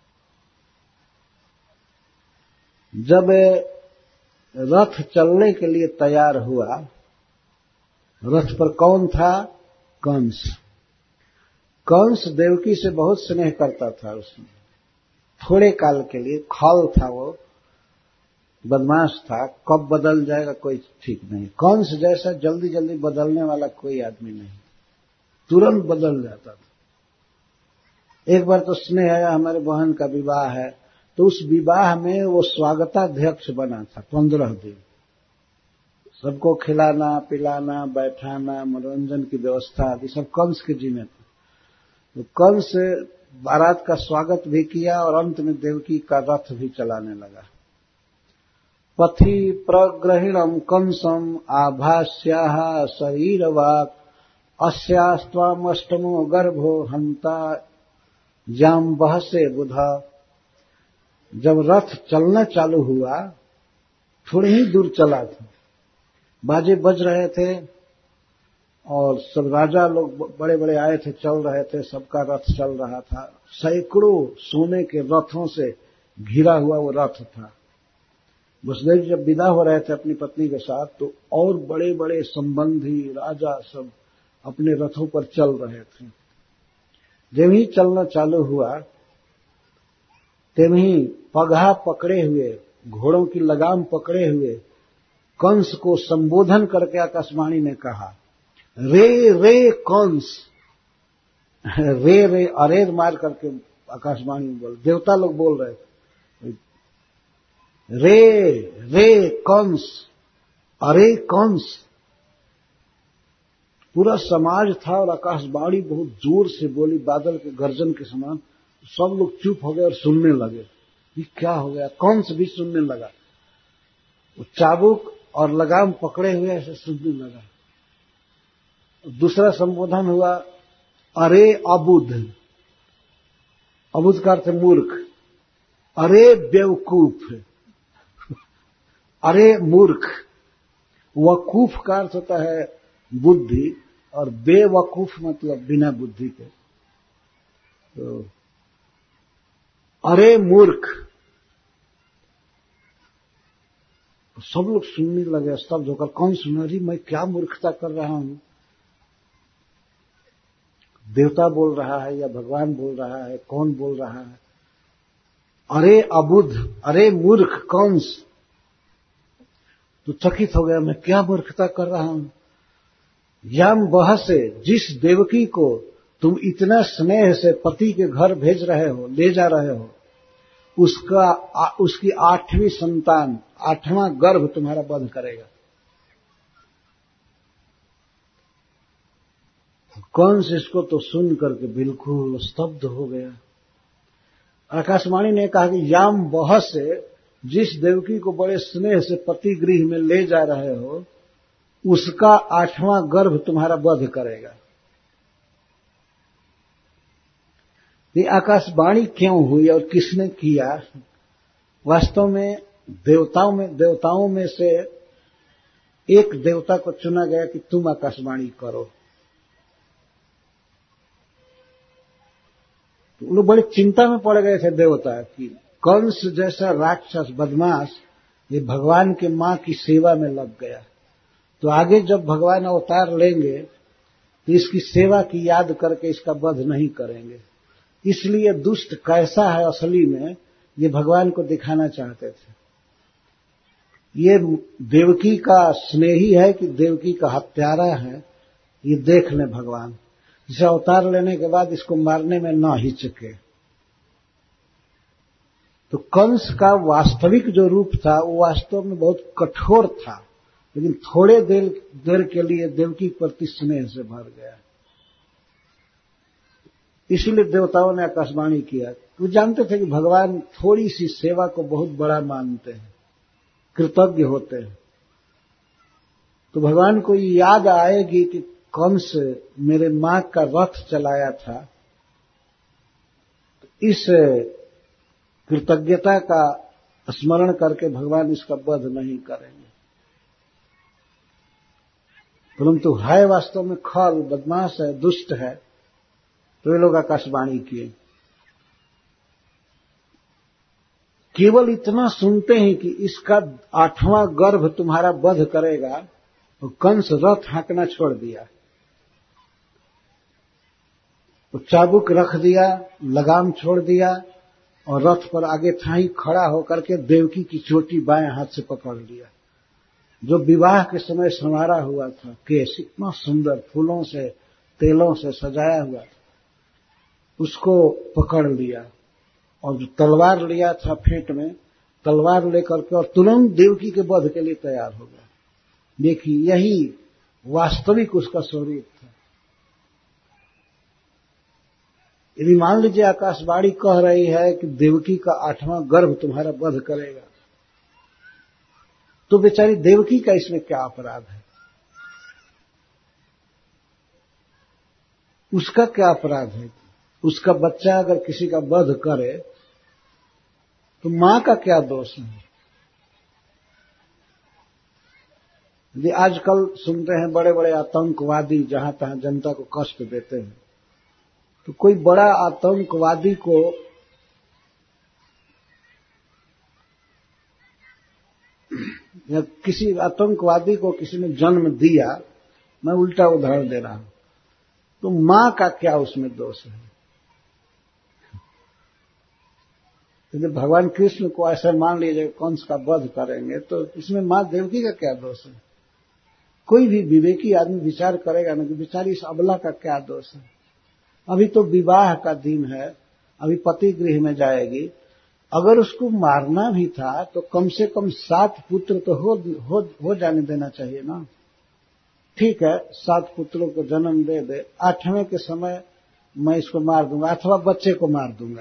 जब रथ चलने के लिए तैयार हुआ, रथ पर कौन था? कंस। कंस देवकी से बहुत स्नेह करता था उसमें, थोड़े काल के लिए। खल था वो, बदमाश था, कब बदल जाएगा कोई ठीक नहीं। कंस जैसा जल्दी जल्दी बदलने वाला कोई आदमी नहीं, तुरंत बदल जाता था। एक बार तो स्नेह आया, हमारे बहन का विवाह है, तो उस विवाह में वो स्वागताध्यक्ष बना था 15 दिन। सबको खिलाना पिलाना बैठाना मनोरंजन की व्यवस्था आदि सब कंस के जिम्मे था। तो कंस बारात का स्वागत भी किया और अंत में देवकी का रथ भी चलाने लगा। पथि प्रग्रहिणम कंसम आभास्याः शरीरवाक् अस्यास्त्वाम अष्टमो गर्भो हंता जाम बहसे बुधा। जब रथ चलना चालू हुआ, थोड़ी ही दूर चला था, बाजे बज रहे थे और सब राजा लोग बड़े बड़े आए थे, चल रहे थे, सबका रथ चल रहा था। सैकड़ों सोने के रथों से घिरा हुआ वो रथ था। वसुदेव जब विदा हो रहे थे अपनी पत्नी के साथ, तो और बड़े बड़े संबंधी राजा सब अपने रथों पर चल रहे थे। जब ही चलना चालू हुआ, तब ही पगहा पकड़े हुए, घोड़ों की लगाम पकड़े हुए कंस को संबोधन करके आकाशवाणी ने कहा, रे रे कंस। रे रे अरेर मार करके आकाशवाणी में बोल, देवता लोग बोल रहे थे, रे रे कंस, अरे कंस। पूरा समाज था और आकाशवाणी बहुत जोर से बोली, बादल के गर्जन के समान। सब लोग चुप हो गए और सुनने लगे, ये क्या हो गया। कंस भी सुनने लगा, वो चाबुक और लगाम पकड़े हुए ऐसे सुनने लगा। दूसरा संबोधन हुआ, अरे अबुध। अबुध का अर्थ मूर्ख, अरे बेवकूफ, अरे मूर्ख। वकूफ का अर्थ होता है बुद्धि और बेवकूफ मतलब बिना बुद्धि के। तो अरे मूर्ख। सब लोग सुनने लगे स्तब्ध होकर। कौन सुन रही, मैं क्या मूर्खता कर रहा हूं? देवता बोल रहा है या भगवान बोल रहा है, कौन बोल रहा है? अरे अबुध, अरे मूर्ख कंस। तो चकित हो गया, मैं क्या मूर्खता कर रहा हूं? याम बहसे, जिस देवकी को तुम इतना स्नेह से पति के घर भेज रहे हो, ले जा रहे हो, उसकी 8वीं संतान, 8वां गर्भ तुम्हारा बंध करेगा। कंस इसको तो सुन करके बिल्कुल स्तब्ध हो गया। आकाशवाणी ने कहा कि याम बहस से, जिस देवकी को बड़े स्नेह से पति गृह में ले जा रहे हो, उसका 8वां गर्भ तुम्हारा वध करेगा। ये आकाशवाणी क्यों हुई और किसने किया? वास्तव में देवताओं में से एक देवता को चुना गया कि तुम आकाशवाणी करो। तो लोग बड़ी चिंता में पड़ गए थे देवता कि कंस जैसा राक्षस बदमाश ये भगवान के मां की सेवा में लग गया, तो आगे जब भगवान अवतार लेंगे तो इसकी सेवा की याद करके इसका वध नहीं करेंगे। इसलिए दुष्ट कैसा है असली में ये भगवान को दिखाना चाहते थे। ये देवकी का स्नेही है कि देवकी का हत्यारा है, ये देख लें भगवान। इसे अवतार लेने के बाद इसको मारने में न हिचके। तो कंस का वास्तविक जो रूप था वो वास्तव में बहुत कठोर था, लेकिन थोड़े देर के लिए देवकी के प्रति स्नेह से भर गया। इसीलिए देवताओं ने आकाशवाणी किया। वो जानते थे कि भगवान थोड़ी सी सेवा को बहुत बड़ा मानते हैं, कृतज्ञ होते हैं। तो भगवान को याद आएगी कि कंस मेरे मां का रथ चलाया था, तो इस कृतज्ञता का स्मरण करके भगवान इसका वध नहीं करेंगे। परंतु है वास्तव में खल, बदमाश है, दुष्ट है, तो ये लोग आकाशवाणी किए। केवल इतना सुनते ही कि इसका 8वां गर्भ तुम्हारा वध करेगा, तो कंस रथ हाँकना छोड़ दिया, तो चाबुक रख दिया, लगाम छोड़ दिया और रथ पर आगे ठाई खड़ा होकर के देवकी की चोटी बाएं हाथ से पकड़ लिया। जो विवाह के समय संवारा हुआ था केश, इतना सुंदर फूलों से तेलों से सजाया हुआ था, उसको पकड़ लिया और जो तलवार लिया था फेंट में, तलवार लेकर के और तुरंत देवकी के वध के लिए तैयार हो गया। देखिए, यही वास्तविक उसका स्वरूप था। यदि मान लीजिए आकाशवाणी कह रही है कि देवकी का 8वां गर्भ तुम्हारा वध करेगा, तो बेचारी देवकी का इसमें क्या अपराध है? उसका क्या अपराध है? उसका बच्चा अगर किसी का वध करे तो मां का क्या दोष है? यदि आजकल सुनते हैं बड़े बड़े आतंकवादी जहां तहां जनता को कष्ट देते हैं, तो कोई बड़ा आतंकवादी को या किसी आतंकवादी को किसी ने जन्म दिया, मैं उल्टा उदाहरण दे रहा हूं, तो मां का क्या उसमें दोष है? यदि भगवान कृष्ण को ऐसा मान लीजिए कंस का वध करेंगे, तो इसमें मां देवकी का क्या दोष है? कोई भी विवेकी आदमी विचार करेगा ना कि बेचारी इस अबला का क्या दोष है। अभी तो विवाह का दिन है, अभी पति गृह में जाएगी। अगर उसको मारना भी था तो कम से कम 7 पुत्र तो हो जाने देना चाहिए ना। ठीक है, 7 पुत्रों को जन्म दे दे, 8वें के समय मैं इसको मार दूंगा अथवा बच्चे को मार दूंगा।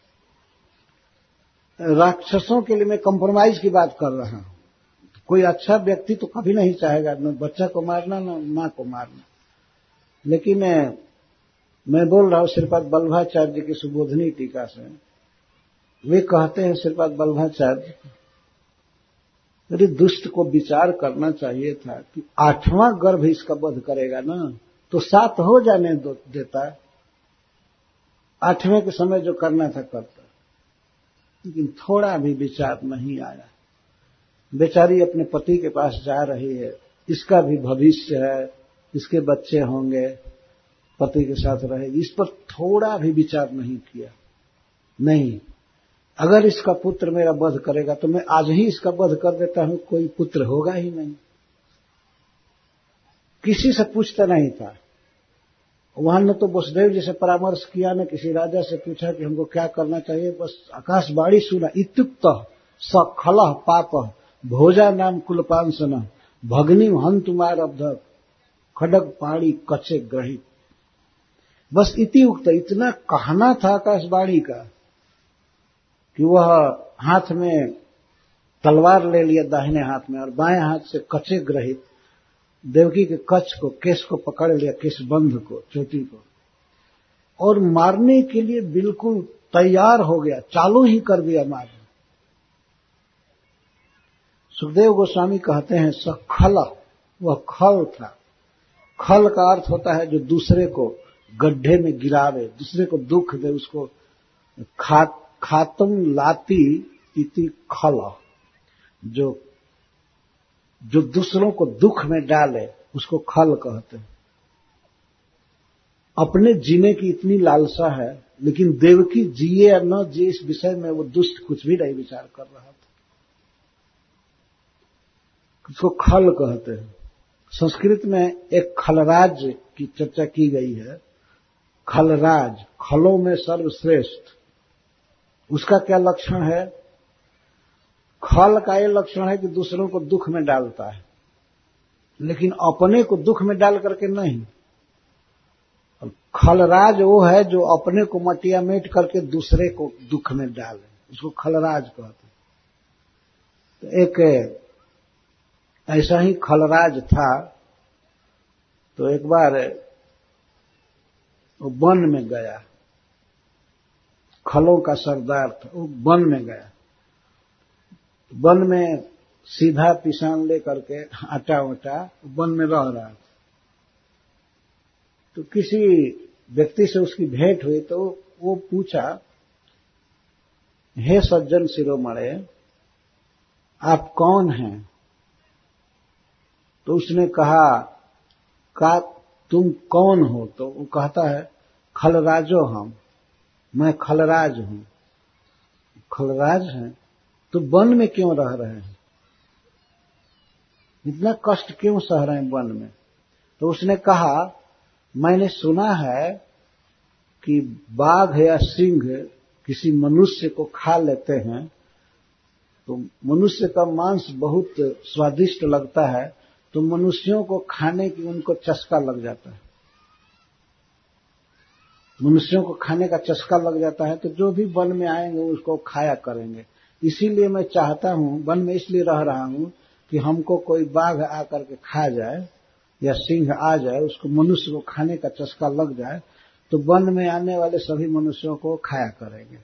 राक्षसों के लिए मैं कंप्रोमाइज की बात कर रहा हूं। कोई अच्छा व्यक्ति तो कभी नहीं चाहेगा न बच्चा को मारना न मां को मारना। लेकिन मैं बोल रहा हूं श्रीपाद वल्लभाचार्य जी की सुबोधनी टीका से। वे कहते हैं श्रीपाद वल्लभाचार्य, यदि दुष्ट को विचार करना चाहिए था कि 8वां गर्भ इसका वध करेगा ना, तो 7 हो जाने देता, 8वें के समय जो करना था करता। लेकिन थोड़ा भी विचार नहीं आया। बेचारी अपने पति के पास जा रही है, इसका भी भविष्य है, इसके बच्चे होंगे, पति के साथ रहेगी, इस पर थोड़ा भी विचार नहीं किया। नहीं, अगर इसका पुत्र मेरा वध करेगा तो मैं आज ही इसका वध कर देता हूं, कोई पुत्र होगा ही नहीं। किसी से पूछता नहीं था। वहां ने तो वसुदेव जी से परामर्श किया, न किसी राजा से पूछा कि हमको क्या करना चाहिए। बस आकाशवाणी सुना, इत्युक्त स खलः पाप भोजा नाम कुलपांसन भग्नि हंतुमार अब्ध खडग पाणी कचे ग्रहित। बस इति उक्त, इतना कहना था आकाशवाणी का कि वह हाथ में तलवार ले लिया दाहिने हाथ में और बाएं हाथ से कचे ग्रहित, देवकी के कच्छ को, केश को पकड़ लिया, केश बंध को, चोटी को, और मारने के लिए बिल्कुल तैयार हो गया, चालू ही कर दिया मारना। सुखदेव गोस्वामी कहते हैं सखल, वह खल था। खल का अर्थ होता है जो दूसरे को गड्ढे में गिरावे, दूसरे को दुख दे, उसको खातम लाती इति खल, जो दूसरों को दुख में डाले उसको खल कहते हैं। अपने जीने की इतनी लालसा है, लेकिन देवकी जिए या न जिए इस विषय में वो दुष्ट कुछ भी नहीं विचार कर रहा था। उसको खल कहते हैं। संस्कृत में एक खलराज की चर्चा की गई है। खलराज, खलों में सर्वश्रेष्ठ। उसका क्या लक्षण है? खल का ये लक्षण है कि दूसरों को दुख में डालता है, लेकिन अपने को दुख में डाल करके नहीं। खलराज वो है जो अपने को मटिया मेट करके दूसरे को दुख में डाले, उसको खलराज कहते हैं। तो एक ऐसा ही खलराज था। तो एक बार वो वन में गया, खलों का सरदार था, वो वन में गया। वन में सीधा पिसान ले करके आटा वाटा वन में रह रहा था। तो किसी व्यक्ति से उसकी भेंट हुई, तो वो पूछा, हे सज्जन शिरोमणे, आप कौन हैं? तो उसने कहा, का तुम कौन हो? तो वो कहता है, खलराजो हम, मैं खलराज हूं। खलराज हैं तो वन में क्यों रह रहे हैं? इतना कष्ट क्यों सह रहे हैं वन में? तो उसने कहा, मैंने सुना है कि बाघ या सिंह किसी मनुष्य को खा लेते हैं, तो मनुष्य का मांस बहुत स्वादिष्ट लगता है, तो मनुष्यों को खाने की उनको चस्का लग जाता है। मनुष्यों को खाने का चस्का लग जाता है, तो जो भी वन में आएंगे उसको खाया करेंगे। इसीलिए मैं चाहता हूं, वन में इसलिए रह रहा हूं कि हमको कोई बाघ आकर के खा जाए या सिंह आ जाए, उसको मनुष्य को खाने का चस्का लग जाए, तो वन में आने वाले सभी मनुष्यों को खाया करेंगे।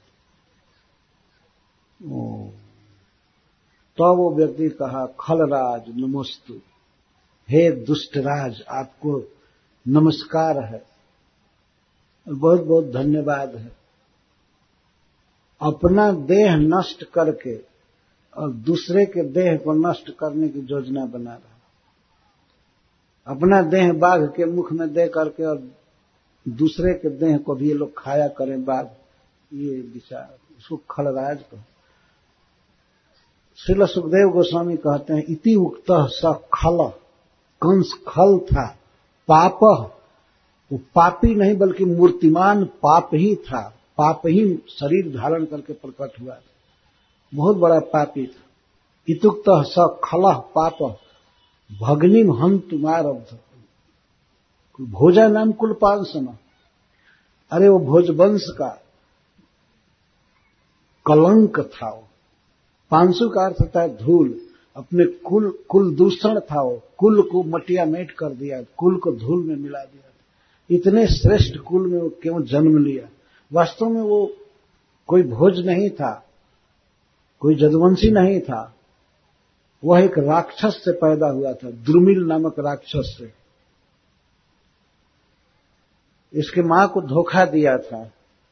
तो वो व्यक्ति कहा, खलराज नमस्तु, हे दुष्टराज, आपको नमस्कार है, बहुत बहुत धन्यवाद है। अपना देह नष्ट करके और दूसरे के देह को नष्ट करने की योजना बना रहा। अपना देह बाघ के मुख में दे करके और दूसरे के देह को भी ये लोग खाया करें बाघ, ये विचार, इसको खलराज कहो। श्रील सुखदेव गोस्वामी कहते हैं, इति उक्तः स खल, कंस खल था, पाप, वो पापी नहीं बल्कि मूर्तिमान पाप ही था, पाप ही शरीर धारण करके प्रकट हुआ, बहुत बड़ा पापी था। इतुक्तः स खलः पाप भग्निम हन्तुमारब्ध, भोजा नाम कुलपांसन, अरे वो भोजवंश का कलंक था वो। पांसु का अर्थ होता है धूल, अपने कुल दूषण था वो, कुल को मटिया मेट कर दिया, कुल को धूल में मिला दिया। इतने श्रेष्ठ कुल में वो क्यों जन्म लिया? वास्तव में वो कोई भोज नहीं था, कोई जदुवंशी नहीं था, वह एक राक्षस से पैदा हुआ था, द्रुमिल नामक राक्षस से। इसके मां को धोखा दिया था।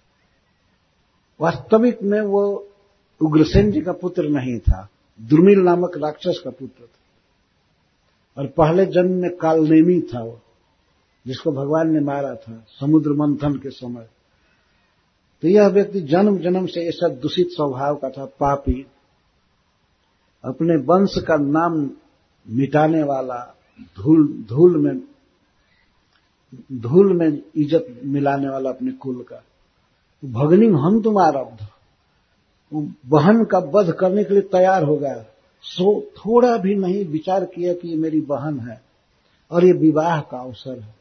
वास्तविक में वो उग्रसेन जी का पुत्र नहीं था, द्रुमिल नामक राक्षस का पुत्र था। और पहले जन्म में कालनेमी था वो, जिसको भगवान ने मारा था समुद्र मंथन के समय। तो यह व्यक्ति जन्म जन्म से ऐसा दूषित स्वभाव का था, पापी, अपने वंश का नाम मिटाने वाला, धूल में इज्जत मिलाने वाला अपने कुल का। भग्निम हन्तुमारब्ध, बहन का वध करने के लिए तैयार हो गया। सो थोड़ा भी नहीं विचार किया कि ये मेरी बहन है और ये विवाह का अवसर है,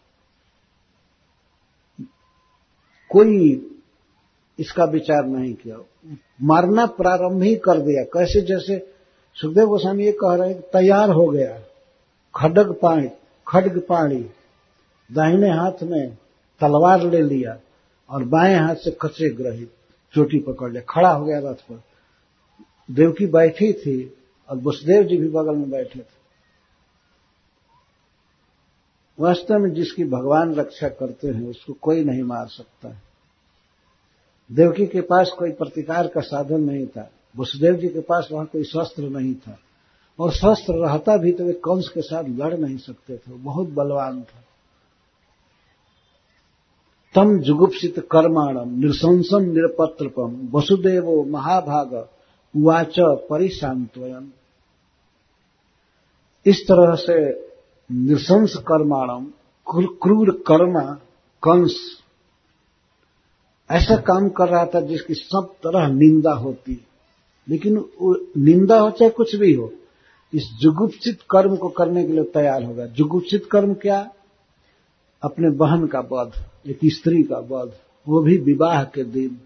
कोई इसका विचार नहीं किया, मारना प्रारंभ ही कर दिया। कैसे? जैसे सुखदेव गोस्वामी ये कह रहे हैं, तैयार हो गया, खड्ग पाए, खड्गपाणी, दाहिने हाथ में तलवार ले लिया और बाएं हाथ से कचरे ग्रहित चोटी पकड़ लिया, खड़ा हो गया रथ पर। देवकी बैठी थी और वसुदेव जी भी बगल में बैठे थे। वास्तव में जिसकी भगवान रक्षा करते हैं उसको कोई नहीं मार सकता है। देवकी के पास कोई प्रतिकार का साधन नहीं था, वसुदेव जी के पास वहां कोई शस्त्र नहीं था, और शस्त्र रहता भी तो वे कंस के साथ लड़ नहीं सकते थे, बहुत बलवान था। तम जुगुप्सित कर्माणम नृशंसम निरपत्रपम वसुदेवो महाभाग उवाच परिशांत्वयन्। इस तरह से नृशंस कर्माणम, क्रूर कर्मा कंस ऐसा काम कर रहा था जिसकी सब तरह निंदा होती, लेकिन निंदा हो चाहे कुछ भी हो, इस जुगुप्सित कर्म को करने के लिए तैयार होगा। जुगुप्सित कर्म क्या? अपने बहन का वध, एक स्त्री का वध, वो भी विवाह के दिन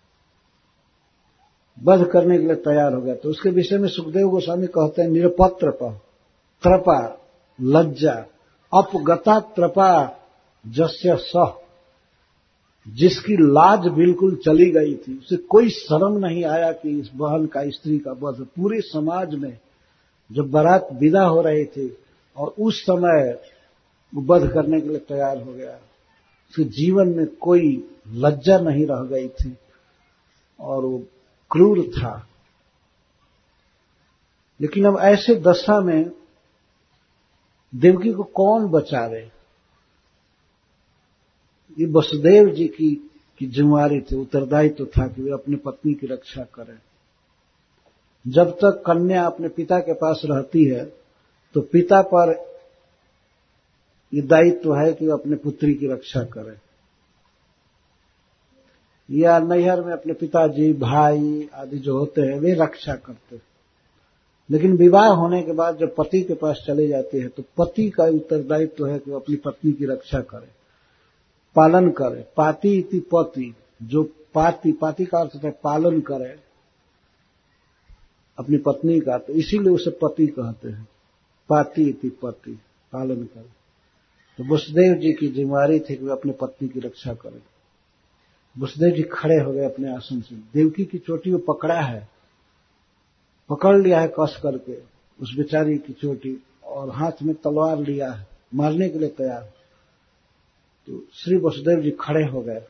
वध करने के लिए तैयार हो गया। तो उसके विषय में सुखदेव गोस्वामी कहते हैं, निरपत्र त्रपा लज्जा अपगता त्रपा जस्य सह, जिसकी लाज बिल्कुल चली गई थी, उसे कोई शर्म नहीं आया कि इस बहन का, स्त्री का वध। पूरे समाज में जब बारात विदा हो रही थी और उस समय वो वध करने के लिए तैयार हो गया, उसके जीवन में कोई लज्जा नहीं रह गई थी और वो क्रूर था। लेकिन अब ऐसे दशा में देवकी को कौन बचावे? ये वसुदेव जी की जिम्मेवारी थी, उत्तरदायित्व था कि वे अपनी पत्नी की रक्षा करें। जब तक कन्या अपने पिता के पास रहती है तो पिता पर ये दायित्व है कि वो अपने पुत्री की रक्षा करे, या नैहर में अपने पिताजी, भाई आदि जो होते हैं वे रक्षा करते हैं। लेकिन विवाह होने के बाद जब पति के पास चले जाते हैं तो पति का उत्तरदायित्व है कि वो अपनी पत्नी की रक्षा करे, पालन करे। पाति इति पति, जो पाति का अर्थ है पालन करे अपनी पत्नी का, तो इसीलिए उसे पति कहते हैं। पाति इति पति, पालन करे। तो वसुदेव जी की जिम्मेवारी थी कि वे अपने पत्नी की रक्षा करें। वसुदेव जी खड़े हो गए अपने आसन से, देवकी की चोटी को पकड़ा है, पकड़ लिया है कस करके उस बेचारी की चोटी, और हाथ में तलवार लिया है, मारने के लिए तैयार। तो श्री वसुदेव जी खड़े हो गए,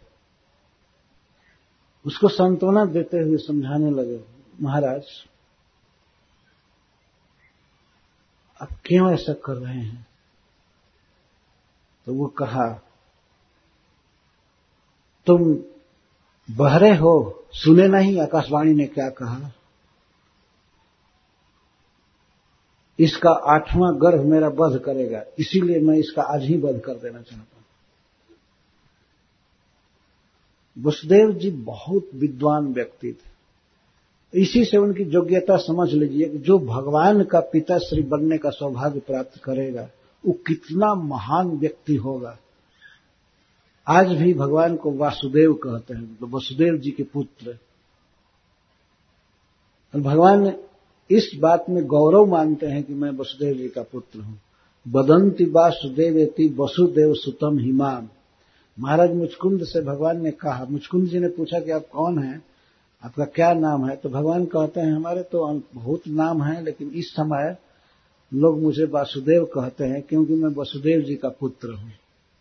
उसको सांत्वना देते हुए समझाने लगे, महाराज आप क्यों ऐसा कर रहे हैं? तो वो कहा, तुम बहरे हो, सुने नहीं आकाशवाणी ने क्या कहा? इसका 8वां गर्भ मेरा वध करेगा, इसीलिए मैं इसका आज ही वध कर देना चाहता हूं। वसुदेव जी बहुत विद्वान व्यक्ति थे, इसी से उनकी योग्यता समझ लीजिए कि जो भगवान का पिताश्री बनने का सौभाग्य प्राप्त करेगा वो कितना महान व्यक्ति होगा। आज भी भगवान को वासुदेव कहते हैं, तो वसुदेव जी के पुत्र। और भगवान इस बात में गौरव मानते हैं कि मैं वसुदेव जी का पुत्र हूं। वदंति वासुदेवेति वसुदेव सुतम हिमाम। महाराज मुचकुंद से भगवान ने कहा, मुचकुंद जी ने पूछा कि आप कौन हैं, आपका क्या नाम है? तो भगवान कहते हैं, हमारे तो बहुत नाम है, लेकिन इस समय लोग मुझे वासुदेव कहते हैं क्योंकि मैं वसुदेव जी का पुत्र हूं।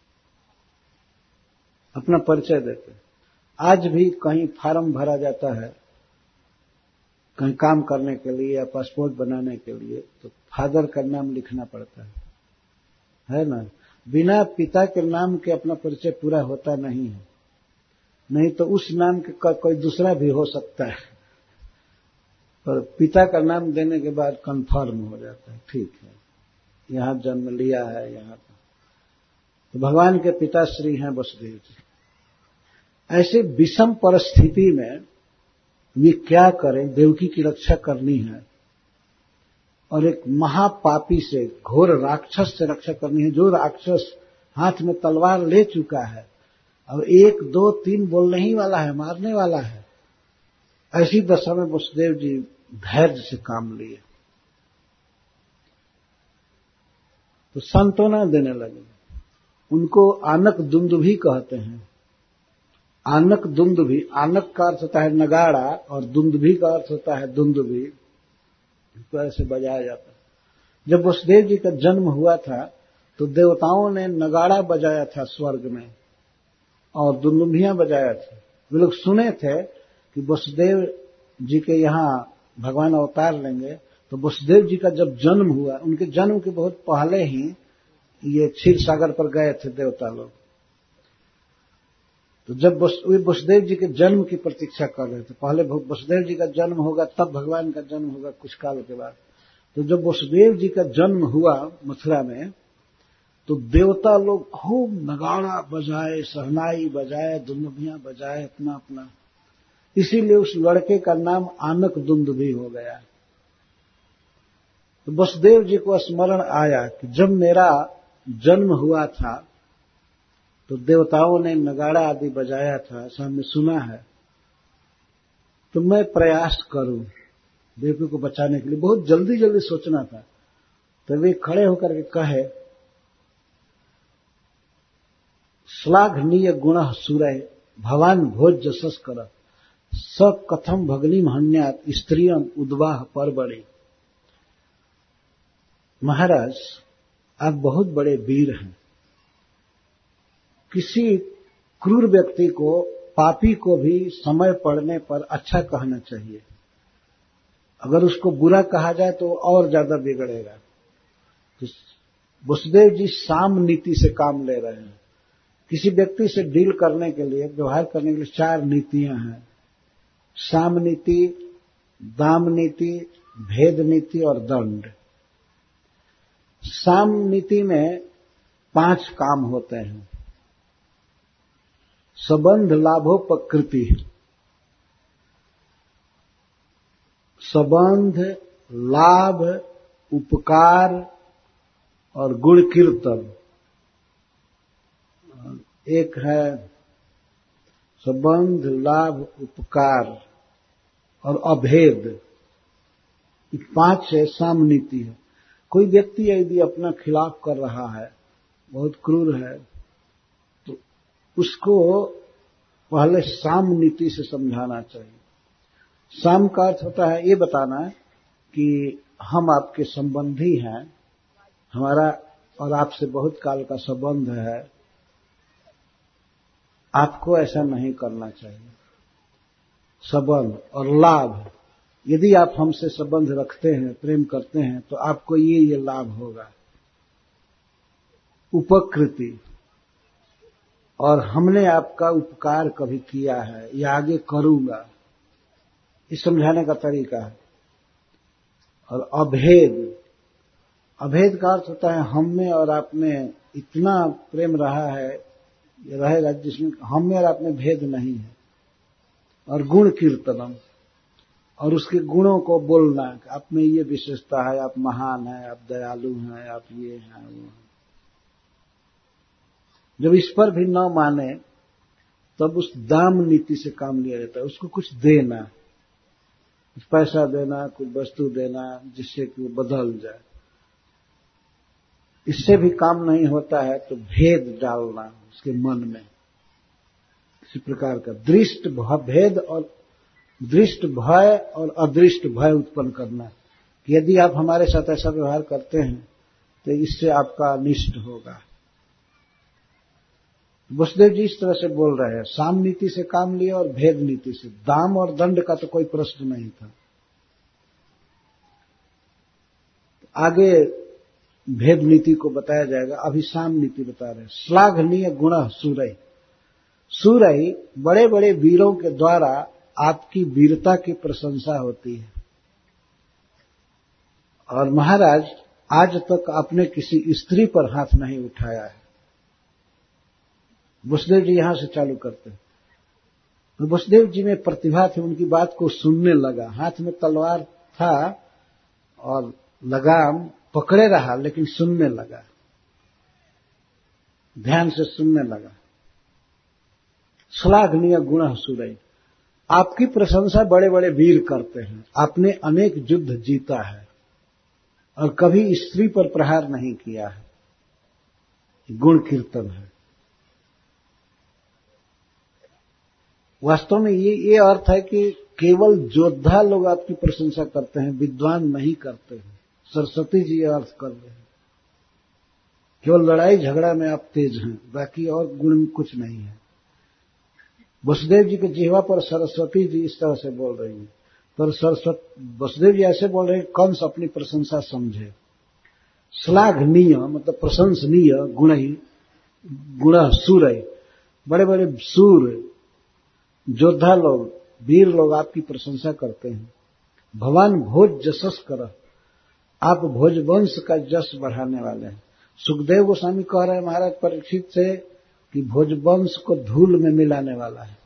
अपना परिचय देते। आज भी कहीं फार्म भरा जाता है कहीं काम करने के लिए या पासपोर्ट बनाने के लिए, तो फादर का नाम लिखना पड़ता है ना? बिना पिता के नाम के अपना परिचय पूरा होता नहीं है, नहीं तो उस नाम के कोई दूसरा भी हो सकता है, पर पिता का नाम देने के बाद कंफर्म हो जाता है, ठीक है यहां जन्म लिया है यहां। तो भगवान के पिताश्री हैं वसुदेव जी। ऐसे विषम परिस्थिति में वे क्या करें? देवकी की रक्षा करनी है और एक महापापी से, घोर राक्षस से रक्षा करनी है, जो राक्षस हाथ में तलवार ले चुका है, अब 1, 2, 3 बोलने ही वाला है, मारने वाला है। ऐसी दशा में वसुदेव जी धैर्य से काम लिए। तो सांत्वना देने लगे। उनको आनक दुंदुभी कहते हैं। आनक दुंदुभी, आनक का अर्थ होता है नगाड़ा और दुंदुभी का अर्थ होता है दुंदुभी। तो ऐसे बजाया जाता है। जब वसुदेव जी का जन्म हुआ था तो देवताओं ने नगाड़ा बजाया था स्वर्ग में और दुंदुभियां बजाया था। वे लोग सुने थे कि वसुदेव जी के यहाँ भगवान अवतार लेंगे। तो वसुदेव जी का जब जन्म हुआ, उनके जन्म के बहुत पहले ही ये क्षीर सागर पर गए थे देवता लोग। तो जब वे वसुदेव जी के जन्म की प्रतीक्षा कर रहे थे, पहले वसुदेव जी का जन्म होगा तब भगवान का जन्म होगा कुछ काल के बाद। तो जब वसुदेव जी का जन्म हुआ मथुरा में, तो देवता लोग खूब नगाड़ा बजाए, शहनाई बजाए, दुंदुभियां बजाए अपना अपना। इसीलिए उस लड़के का नाम आनक दुंदुभी हो गया। तो वसुदेव जी को स्मरण आया कि जब मेरा जन्म हुआ था तो देवताओं ने नगाड़ा आदि बजाया था, ऐसा हमने सुना है। तो मैं प्रयास करूं देवकी को बचाने के लिए। बहुत जल्दी जल्दी सोचना था। तो वे खड़े होकर के कहे, श्लाघनीय गुण सूरय भवान भोज जसस कर स कथम भगनी हन्यात स्त्रियम उद्वाह पर बड़े। महाराज, आप बहुत बड़े वीर हैं। किसी क्रूर व्यक्ति को, पापी को भी समय पड़ने पर अच्छा कहना चाहिए। अगर उसको बुरा कहा जाए तो और ज्यादा बिगड़ेगा। तो वसुदेव जी साम नीति से काम ले रहे हैं। किसी व्यक्ति से डील करने के लिए, व्यवहार करने के लिए 4 नीतियां हैं। साम नीति, दाम नीति, भेद नीति और दंड। साम नीति में 5 काम होते हैं। संबंध लाभोपकृति, संबंध, लाभ, उपकार और गुण कीर्तन। एक है संबंध, लाभ, उपकार और अभेद। ये 5 है, साम नीति है। कोई व्यक्ति यदि अपना खिलाफ कर रहा है, बहुत क्रूर है, तो उसको पहले साम नीति से समझाना चाहिए। साम का अर्थ होता है ये बताना कि हम आपके संबंधी हैं, हमारा और आपसे बहुत काल का संबंध है, आपको ऐसा नहीं करना चाहिए। संबंध और लाभ, यदि आप हमसे संबंध रखते हैं, प्रेम करते हैं, तो आपको ये लाभ होगा। उपकृति, और हमने आपका उपकार कभी किया है या आगे करूंगा, इस समझाने का तरीका है। और अभेद, अभेद का अर्थ होता है हम में और आप में इतना प्रेम रहा है, रहेगा जिसमें हम में और आप में भेद नहीं है। और गुण कीर्तनम, और उसके गुणों को बोलना, आप में ये विशेषता है, आप महान हैं, आप दयालु हैं, आप ये हैं वो हैं। जब इस पर भी न माने तब उस दाम नीति से काम लिया जाता है। उसको कुछ देना, कुछ पैसा देना, कुछ वस्तु देना, जिससे कि वो बदल जाए। इससे भी काम नहीं होता है तो भेद डालना उसके मन में, इसी प्रकार का दृष्ट भेद और दृष्ट भय और अदृष्ट भय उत्पन्न करना कि यदि आप हमारे साथ ऐसा व्यवहार करते हैं तो इससे आपका अनिष्ट होगा। वसुदेव जी इस तरह से बोल रहे हैं। साम नीति से काम लिया और भेद नीति से। दाम और दंड का तो कोई प्रश्न नहीं था। आगे भेद नीति को बताया जाएगा, अभी साम नीति बता रहे हैं। श्लाघनीय गुण सूरय, सूरय बड़े बड़े वीरों के द्वारा आपकी वीरता की प्रशंसा होती है। और महाराज, आज तक आपने किसी स्त्री पर हाथ नहीं उठाया है। वसुदेव जी यहां से चालू करते हैं। तो वसुदेव जी में प्रतिभा थी, उनकी बात को सुनने लगा। हाथ में तलवार था और लगाम पकड़े रहा, लेकिन सुनने लगा, ध्यान से सुनने लगा। श्लाघनीय गुण सूरय, आपकी प्रशंसा बड़े बड़े वीर करते हैं। आपने अनेक युद्ध जीता है और कभी स्त्री पर प्रहार नहीं किया है। गुण कीर्तन है। वास्तव में ये अर्थ है कि केवल योद्धा लोग आपकी प्रशंसा करते हैं, विद्वान नहीं करते हैं। सरस्वती जी ये अर्थ कर रहे हैं। केवल लड़ाई झगड़ा में आप तेज हैं, बाकी और गुण में कुछ नहीं है। वसुदेव जी के जिह्वा पर सरस्वती जी इस तरह से बोल रही हैं, पर वसुदेव जी ऐसे बोल रहे हैं कंस अपनी प्रशंसा समझे। श्लाघनीय मतलब प्रशंसनीय गुण ही गुण सूरय, बड़े बड़े सूर योद्धा लोग, वीर लोग आपकी प्रशंसा करते हैं। भगवान भोज जशस कर, आप भोजवंश का जस बढ़ाने वाले हैं। सुखदेव गोस्वामी कह रहे हैं महाराज परीक्षित से कि भोजवंश को धूल में मिलाने वाला है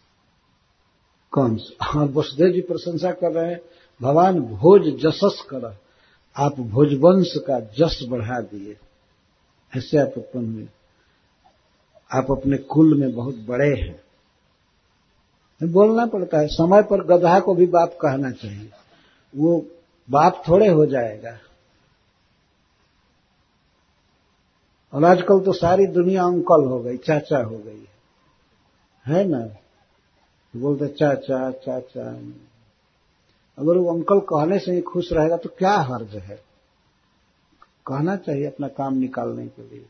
कंस, और वसुदेव जी प्रशंसा कर रहे हैं भगवान भोज जशस कर, आप भोजवंश का जस बढ़ा दिए, ऐसे आप उत्पन्न हुए, आप अपने कुल में बहुत बड़े हैं। बोलना पड़ता है, समय पर गधा को भी बाप कहना चाहिए, वो बाप थोड़े हो जाएगा। और आजकल तो सारी दुनिया अंकल हो गई, चाचा हो गई है ना, बोलते चाचा चाचा। अगर वो अंकल कहने से ही खुश रहेगा तो क्या हर्ज है, कहना चाहिए अपना काम निकालने के लिए।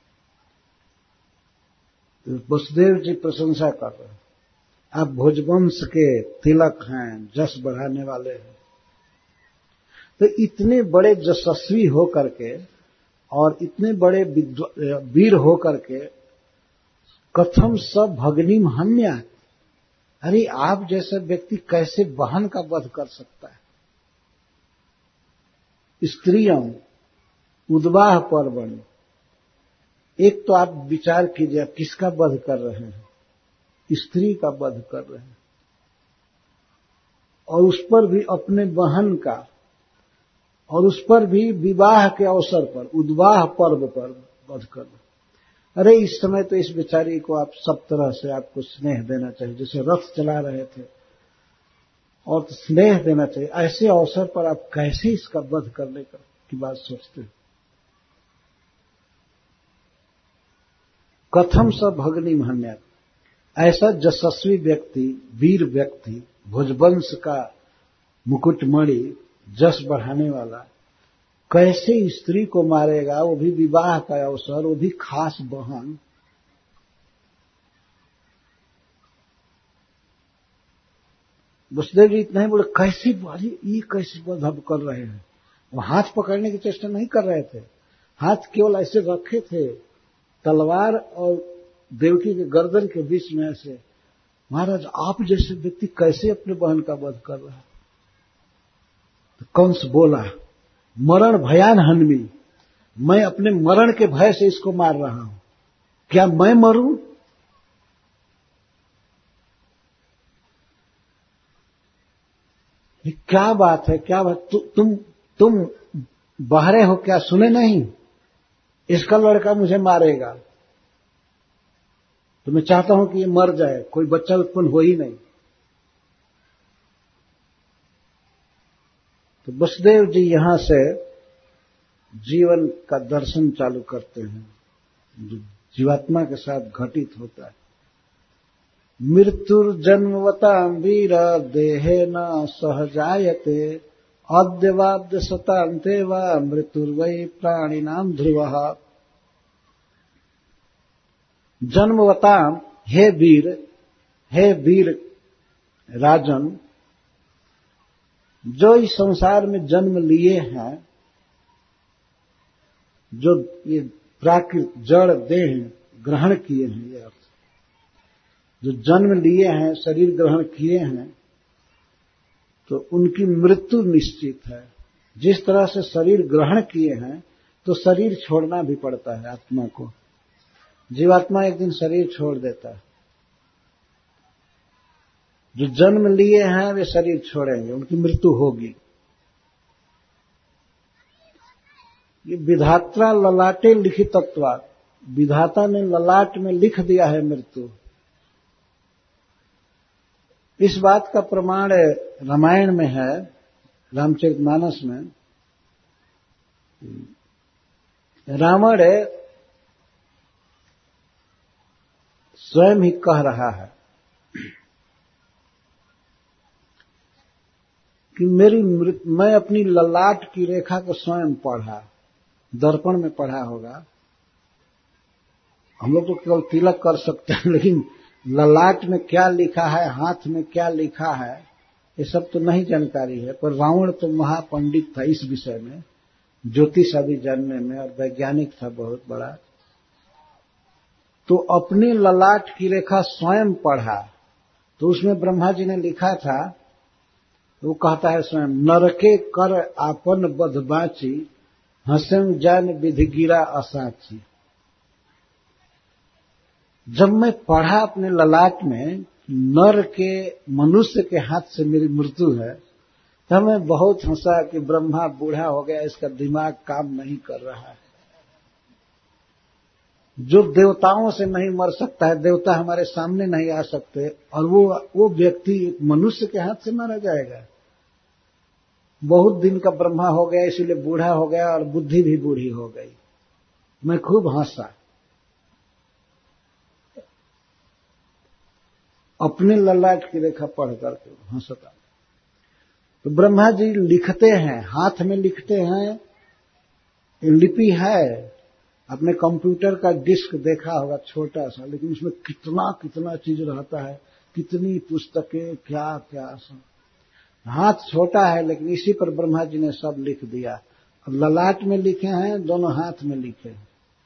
तो वसुदेव जी प्रशंसा कर रहे हैं, आप भोजवंश के तिलक हैं, जस बढ़ाने वाले हैं। तो इतने बड़े यशस्वी हो करके और इतने बड़े वीर हो करके कथम सब भगनीम हन्या, अरे आप जैसे व्यक्ति कैसे बहन का वध कर सकता है। स्त्रियों उद्वाह पर्वण, एक तो आप विचार कीजिए आप किसका वध कर रहे हैं, स्त्री का वध कर रहे हैं, और उस पर भी अपने बहन का, और उस पर भी विवाह के अवसर पर उद्वाह पर्व पर वध कर रहे। अरे इस समय तो इस बेचारी को आप सब तरह से आपको स्नेह देना चाहिए, जैसे रथ चला रहे थे, और तो स्नेह देना चाहिए। ऐसे अवसर पर आप कैसे इसका वध करने की बात सोचते हैं। कथम स भगनी महन्या, ऐसा यशस्वी व्यक्ति, वीर व्यक्ति, भोजवंश का मुकुटमणि, जस बढ़ाने वाला, कैसे स्त्री को मारेगा, वो भी विवाह का अवसर, वो भी खास बहन। वसुदेव जी इतना ही बोले, कैसी ये कैसी वध कर रहे हैं। वो हाथ पकड़ने की चेष्टा नहीं कर रहे थे, हाथ केवल ऐसे रखे थे, तलवार और देवकी के गर्दन के बीच में ऐसे। महाराज आप जैसे व्यक्ति कैसे अपने बहन का वध कर रहा है। तो कंस बोला, मरण भयान हन्मी, मैं अपने मरण के भय से इसको मार रहा हूं, क्या मैं मरूं। ये क्या बात है, क्या बात, तुम बहरे हो क्या, सुने नहीं, इसका लड़का मुझे मारेगा, तो मैं चाहता हूं कि ये मर जाए, कोई बच्चा उत्पन्न हो ही नहीं। तो वसुदेव जी यहां से जीवन का दर्शन चालू करते हैं जो जीवात्मा के साथ घटित होता है। मृत्युर्जन्मवतां वीर देहेन सहजायते, अद्यवाद्य शतान्ते वा मृत्युर्वै प्राणिनां ध्रुवः। जन्मवतां, हे वीर राजन, जो इस संसार में जन्म लिए हैं, जो ये प्राकृत जड़ देह ग्रहण किए हैं, ये अर्थ, जो जन्म लिए हैं, शरीर ग्रहण किए हैं, तो उनकी मृत्यु निश्चित है। जिस तरह से शरीर ग्रहण किए हैं तो शरीर छोड़ना भी पड़ता है आत्मा को। जीवात्मा एक दिन शरीर छोड़ देता है। जो जन्म लिए हैं वे शरीर छोड़ेंगे, उनकी मृत्यु होगी। ये विधात्रा ललाटे लिखितत्वा, विधाता ने ललाट में लिख दिया है मृत्यु। इस बात का प्रमाण रामायण में है, रामचरितमानस में। रावण स्वयं ही कह रहा है कि मैं अपनी ललाट की रेखा को स्वयं पढ़ा, दर्पण में पढ़ा होगा। हम लोग तो केवल तिलक कर सकते हैं, लेकिन ललाट में क्या लिखा है, हाथ में क्या लिखा है, ये सब तो नहीं जानकारी है। पर रावण तो महापंडित था इस विषय में, ज्योतिष आदि जानने में, और वैज्ञानिक था बहुत बड़ा। तो अपनी ललाट की रेखा स्वयं पढ़ा। तो उसमें ब्रह्मा जी ने लिखा था, वो कहता है स्वयं, नरके कर आपन बध बाची, हंसम जान विधि गिरा असाची। जब मैं पढ़ा अपने ललाट में नर के, मनुष्य के हाथ से मेरी मृत्यु है, तब मैं बहुत हंसा कि ब्रह्मा बूढ़ा हो गया, इसका दिमाग काम नहीं कर रहा है। जो देवताओं से नहीं मर सकता है, देवता हमारे सामने नहीं आ सकते, और वो व्यक्ति मनुष्य के हाथ से मारा जाएगा। बहुत दिन का ब्रह्मा हो गया, इसीलिए बूढ़ा हो गया और बुद्धि भी बूढ़ी हो गई। मैं खूब हंसा, अपने ललाट की रेखा पढ़ करके हंसता। तो ब्रह्मा जी लिखते हैं, हाथ में लिखते हैं, लिपि है। अपने कंप्यूटर का डिस्क देखा होगा, छोटा सा, लेकिन उसमें कितना कितना चीज रहता है, कितनी पुस्तकें, क्या क्या सब। हाथ छोटा है, लेकिन इसी पर ब्रह्मा जी ने सब लिख दिया। अब ललाट में लिखे हैं, दोनों हाथ में लिखे हैं।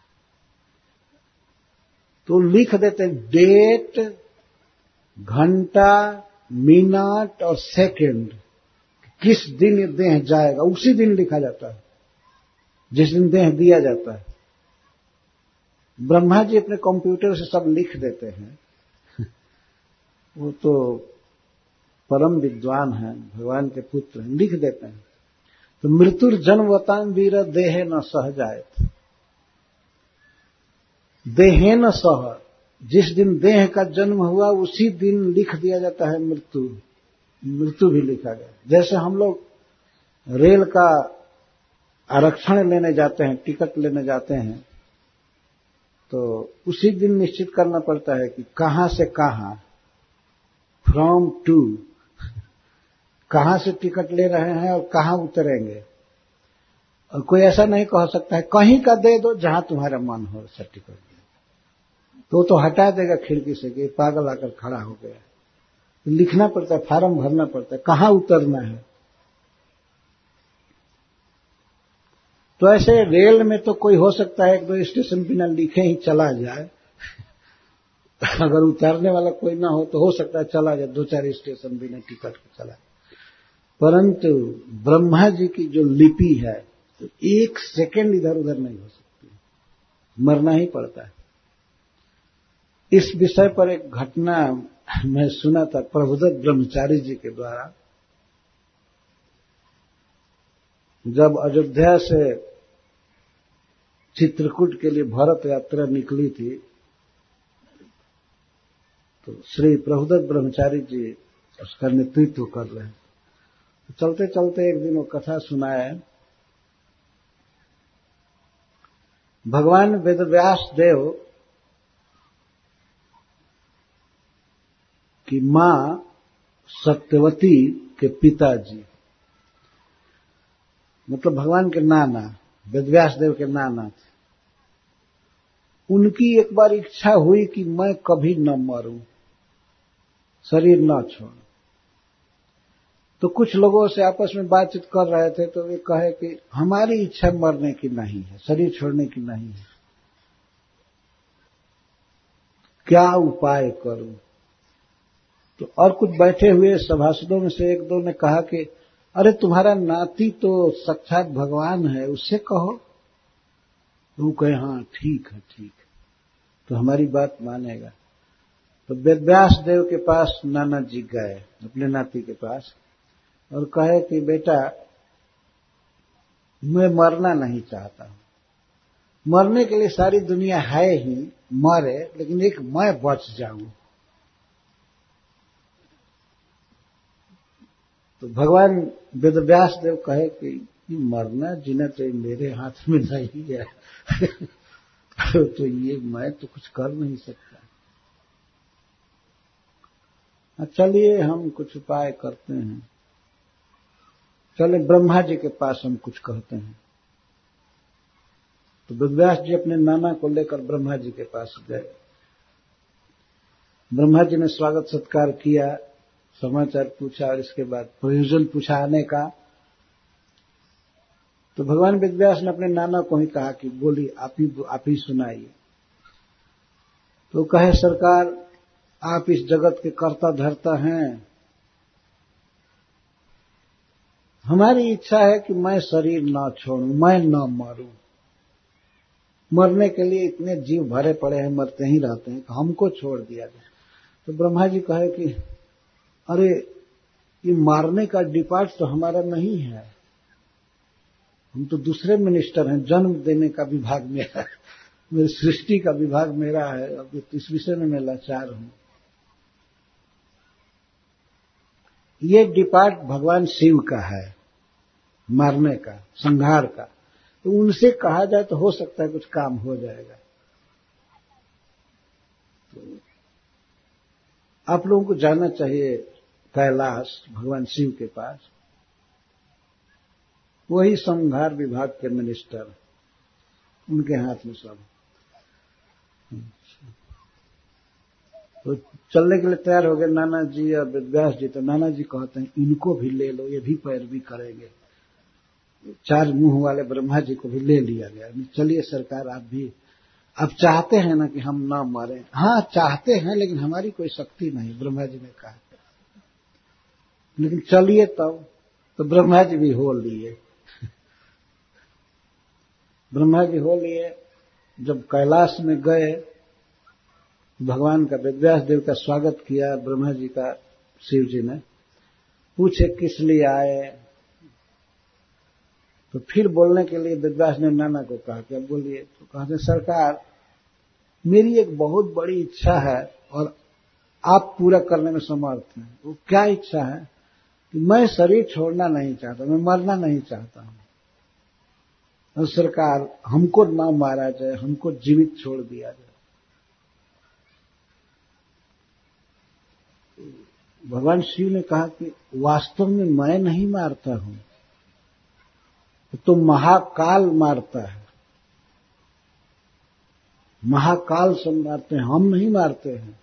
तो लिख देते डेट, घंटा, मिनट और सेकंड, किस दिन ये देह जाएगा, उसी दिन लिखा जाता है जिस दिन देह दिया जाता है। ब्रह्मा जी अपने कंप्यूटर से सब लिख देते हैं। वो तो परम विद्वान हैं, भगवान के पुत्र हैं, लिख देते हैं। तो मृत्युर जन्मवतां वीर देहे न सह जायत। देहे न सह, जिस दिन देह का जन्म हुआ उसी दिन लिख दिया जाता है मृत्यु भी लिखा गया। जैसे हम लोग रेल का आरक्षण लेने जाते हैं, टिकट लेने जाते हैं, तो उसी दिन निश्चित करना पड़ता है कि कहां से कहां, फ्रॉम टू, कहां से टिकट ले रहे हैं और कहां उतरेंगे। और कोई ऐसा नहीं कह सकता है कहीं का दे दो जहां तुम्हारा मन हो ऐसा टिकट दे, तो हटा देगा खिड़की से कि पागल आकर खड़ा हो गया। तो लिखना पड़ता है, फार्म भरना पड़ता है, कहां उतरना है। तो ऐसे रेल में तो कोई हो सकता है एक दो स्टेशन बिना लिखे ही चला जाए। अगर उतारने वाला कोई ना हो सकता है चला जाए, दो चार स्टेशन बिना टिकट के चला जाए। परंतु ब्रह्मा जी की जो लिपि है, तो एक सेकंड इधर उधर नहीं हो सकती, मरना ही पड़ता है। इस विषय पर एक घटना मैं सुना था प्रभुदत्त ब्रह्मचारी जी के द्वारा। जब अयोध्या से चित्रकूट के लिए भरत यात्रा निकली थी, तो श्री प्रभुदत्त ब्रह्मचारी जी उसका नेतृत्व कर रहे हैं। चलते चलते एक दिन वो कथा सुनाए, भगवान वेदव्यास देव की मां सत्यवती के पिताजी, मतलब भगवान के नाना, वेदव्यास देव के नाना थे। उनकी एक बार इच्छा हुई कि मैं कभी न मरूं, शरीर न छोड़ूं। तो कुछ लोगों से आपस में बातचीत कर रहे थे, तो वे कहे कि हमारी इच्छा मरने की नहीं है, शरीर छोड़ने की नहीं है, क्या उपाय करूं। तो और कुछ बैठे हुए सभासदों में से एक दो ने कहा कि अरे तुम्हारा नाती तो साक्षात भगवान है, उससे कहो। तो वो कहे हाँ ठीक है, तो हमारी बात मानेगा। तो वेदव्यास देव के पास नाना जी गए अपने नाती के पास और कहे कि बेटा मैं मरना नहीं चाहता हूं, मरने के लिए सारी दुनिया है ही, मरे, लेकिन एक मैं बच जाऊं। तो भगवान वेदव्यास देव कहे कि मरना जीना तो मेरे हाथ में नहीं है। तो ये मैं तो कुछ कर नहीं सकता। चलिए हम कुछ उपाय करते हैं, चले ब्रह्मा जी के पास हम कुछ कहते हैं। तो वेदव्यास जी अपने नाना को लेकर ब्रह्मा जी के पास गए। ब्रह्मा जी ने स्वागत सत्कार किया, समाचार पूछा और इसके बाद प्रयोजन पूछा आने का। तो भगवान वेदव्यास ने अपने नाना को ही कहा कि बोली आप ही सुनाइए। तो कहे सरकार आप इस जगत के कर्ता धर्ता हैं, हमारी इच्छा है कि मैं शरीर न छोड़ूं, मैं न मरूं। मरने के लिए इतने जीव भरे पड़े हैं, मरते ही रहते हैं, हमको छोड़ दिया जाए। तो ब्रह्मा जी कहे कि अरे ये मारने का डिपार्ट तो हमारा नहीं है, हम तो दूसरे मिनिस्टर हैं, जन्म देने का विभाग मेरा है, मेरी सृष्टि का विभाग मेरा है, अब इस विषय में मैं लाचार हूं। ये डिपार्ट भगवान शिव का है, मारने का, संहार का। तो उनसे कहा जाए तो हो सकता है कुछ काम हो जाएगा। तो आप लोगों को जाना चाहिए कैलाश भगवान शिव के पास, वही संहार विभाग के मिनिस्टर, उनके हाथ में सब। तो चलने के लिए तैयार हो गए नाना जी और वेदव्यास जी। तो नाना जी कहते हैं इनको भी ले लो, ये भी पैरवी करेंगे। चार मुंह वाले ब्रह्मा जी को भी ले लिया गया। चलिए सरकार आप भी, अब चाहते हैं ना कि हम ना मरें? हाँ चाहते हैं, लेकिन हमारी कोई शक्ति नहीं, ब्रह्मा जी ने कहा। लेकिन चलिए तब। तो ब्रह्मा जी भी हो लिए। ब्रह्मा जी हो लिए। जब कैलाश में गए, भगवान का वेदव्यास देव का स्वागत किया ब्रह्मा जी का, शिव जी ने पूछे किस लिए आए। तो फिर बोलने के लिए वेदव्यास ने नाना को कहा कि अब बोलिए। तो कहते सरकार मेरी एक बहुत बड़ी इच्छा है और आप पूरा करने में समर्थ हैं। वो क्या इच्छा है कि मैं शरीर छोड़ना नहीं चाहता, मैं मरना नहीं चाहता हूं। और सरकार हमको ना मारा जाए, हमको जीवित छोड़ दिया जाए। भगवान शिव ने कहा कि वास्तव में मैं नहीं मारता हूं, तो महाकाल मारता है, महाकाल से मारते हैं, हम नहीं मारते हैं।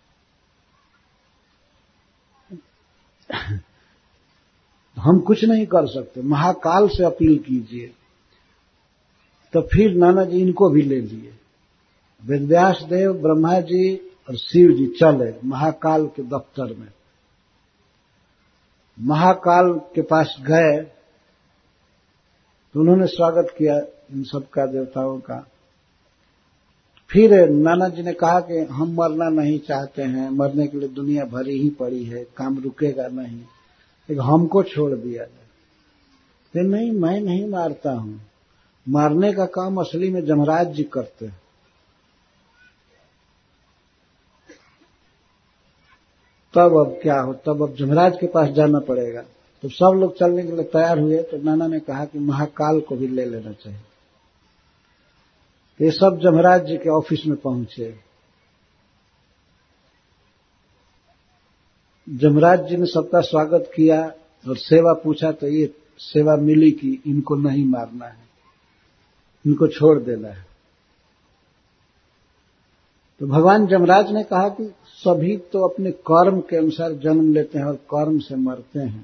हम कुछ नहीं कर सकते, महाकाल से अपील कीजिए। तो फिर नाना जी इनको भी ले लिए। वेदव्यास देव, ब्रह्मा जी और शिव जी चले महाकाल के दफ्तर में। महाकाल के पास गए तो उन्होंने स्वागत किया इन सबका, देवताओं का। फिर नाना जी ने कहा कि हम मरना नहीं चाहते हैं, मरने के लिए दुनिया भरी ही पड़ी है, काम रुकेगा नहीं, लेकिन हमको छोड़ दिया जाए। तो नहीं, मैं नहीं मारता हूं, मारने का काम असली में जमराज जी करते हैं। तब अब क्या हो, तब अब जमराज के पास जाना पड़ेगा। तो सब लोग चलने के लिए तैयार हुए। तो नाना ने कहा कि महाकाल को भी ले लेना चाहिए। ये सब जमराज जी के ऑफिस में पहुंचे। जमराज जी ने सबका स्वागत किया और सेवा पूछा। तो ये सेवा मिली कि इनको नहीं मारना है, इनको छोड़ देना है। तो भगवान जमराज ने कहा कि सभी तो अपने कर्म के अनुसार जन्म लेते हैं और कर्म से मरते हैं।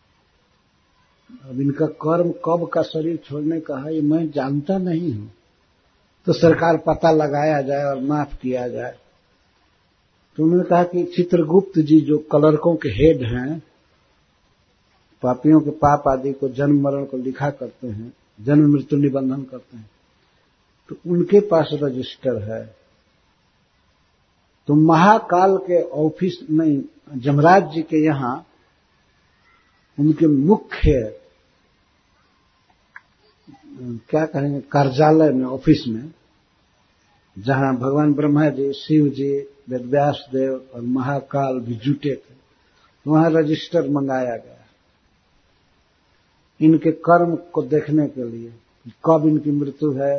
अब इनका कर्म कब का शरीर छोड़ने का है ये मैं जानता नहीं हूं। तो सरकार पता लगाया जाए और माफ किया जाए। तो उन्होंने कहा कि चित्रगुप्त जी जो कलरकों के हेड हैं, पापियों के पाप आदि को, जन्म मरण को लिखा करते हैं, जन्म मृत्यु निबंधन करते हैं, तो उनके पास रजिस्टर है। तो महाकाल के ऑफिस में, जमराज जी के यहां उनके मुख्य क्या कहेंगे कार्यालय में, ऑफिस में, जहां भगवान ब्रह्मा जी, शिव जी, वेदव्यास देव और महाकाल भी जुटे थे, वहां रजिस्टर मंगाया गया इनके कर्म को देखने के लिए, कब इनकी मृत्यु है।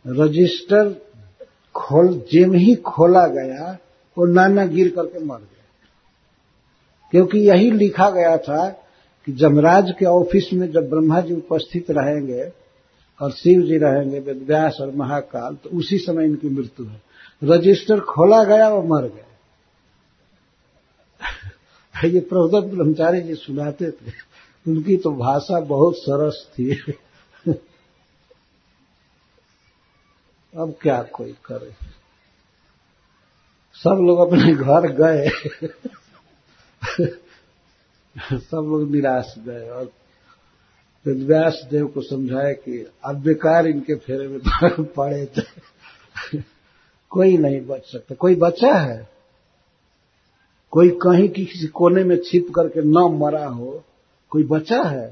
रजिस्टर जेम ही खोला गया और नाना गिर करके मर गया। क्योंकि यही लिखा गया था कि जमराज के ऑफिस में जब ब्रह्मा जी उपस्थित रहेंगे और शिव जी रहेंगे, वेदव्यास और महाकाल, तो उसी समय इनकी मृत्यु है। रजिस्टर खोला गया और मर गए। ये प्रभुदत्त ब्रह्मचारी जी सुनाते थे, उनकी तो भाषा बहुत सरस थी। अब क्या कोई करे, सब लोग अपने घर गए। सब लोग निराश गए और वेदव्यास देव को समझाए कि अब बेकार इनके फेरे में पड़े थे। कोई नहीं बच सकता। कोई बचा है? कोई कहीं की किसी कोने में छिप करके न मरा हो? कोई बचा है?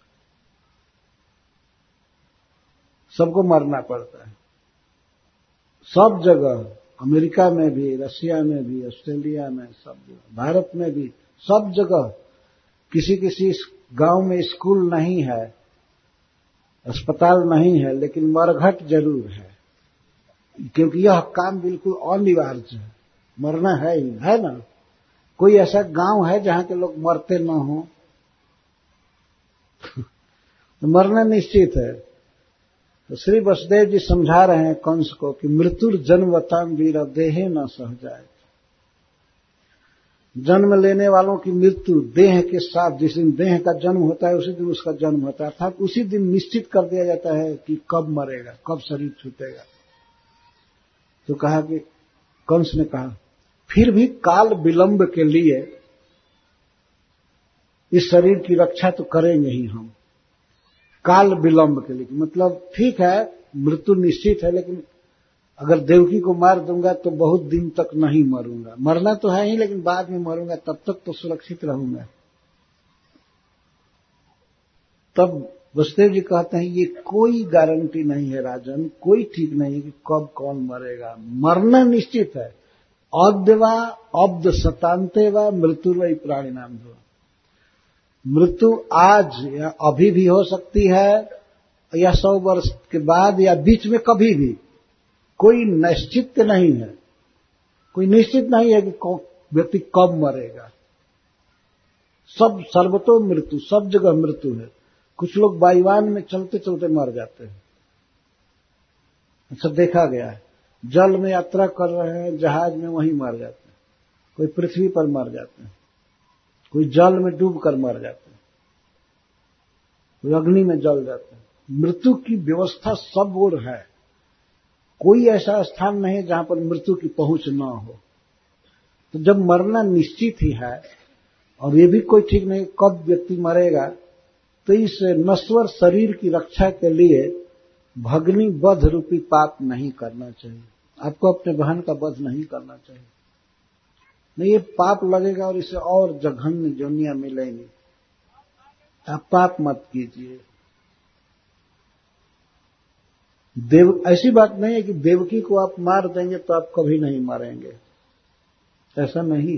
सबको मरना पड़ता है, सब जगह, अमेरिका में भी, रशिया में भी, ऑस्ट्रेलिया में, सब जगह, भारत में भी, सब जगह। किसी किसी गांव में स्कूल नहीं है, अस्पताल नहीं है, लेकिन मरघट जरूर है, क्योंकि यह काम बिल्कुल अनिवार्य है। मरना है ही, है ना? कोई ऐसा गांव है जहां के लोग मरते न हो? तो मरना निश्चित है। तो श्री वसुदेव जी समझा रहे हैं कंस को कि मृत्युर जन्मवताम वीर देहे न सह जाए। जन्म लेने वालों की मृत्यु देह के साथ, जिस दिन देह का जन्म होता है उसी दिन उसका जन्म होता है, अर्थात उसी दिन निश्चित कर दिया जाता है कि कब मरेगा, कब शरीर छूटेगा। तो कहा कि कंस ने कहा फिर भी काल विलंब के लिए इस शरीर की रक्षा तो करेंगे ही हम। काल विलंब के लिए मतलब ठीक है, मृत्यु निश्चित है, लेकिन अगर देवकी को मार दूंगा तो बहुत दिन तक नहीं मरूंगा। मरना तो है ही, लेकिन बाद में मरूंगा, तब तक तो सुरक्षित रहूंगा। तब वसुदेव जी कहते हैं ये कोई गारंटी नहीं है राजन, कोई ठीक नहीं कि कब कौन मरेगा। मरना निश्चित है। अद्यवा अब्द शतान्ते व मृत्यु वही प्राणी नाम दो। मृत्यु आज या अभी भी हो सकती है, या 100 वर्ष के बाद, या बीच में कभी भी। कोई निश्चित नहीं है, कोई निश्चित नहीं है कि व्यक्ति कब मरेगा। सब सर्वतो मृत्यु, सब जगह मृत्यु है। कुछ लोग वायुयान में चलते चलते मर जाते हैं, अच्छा देखा गया है। जल में यात्रा कर रहे हैं, जहाज में, वहीं मर जाते हैं। कोई पृथ्वी पर मर जाते हैं, कोई जल में डूब कर मर जाते हैं, कोई अग्नि में जल जाते हैं। मृत्यु की व्यवस्था सब ओर है, कोई ऐसा स्थान नहीं जहां पर मृत्यु की पहुंच न हो। तो जब मरना निश्चित ही है और ये भी कोई ठीक नहीं कब व्यक्ति मरेगा, तो इस नश्वर शरीर की रक्षा के लिए भगनी वध रूपी पाप नहीं करना चाहिए। आपको अपने बहन का वध नहीं करना चाहिए, नहीं ये पाप लगेगा और इसे और जघन्य जोनियां मिलेंगी। आप पाप मत कीजिए। ऐसी बात नहीं है कि देवकी को आप मार देंगे तो आप कभी नहीं मरेंगे, ऐसा नहीं।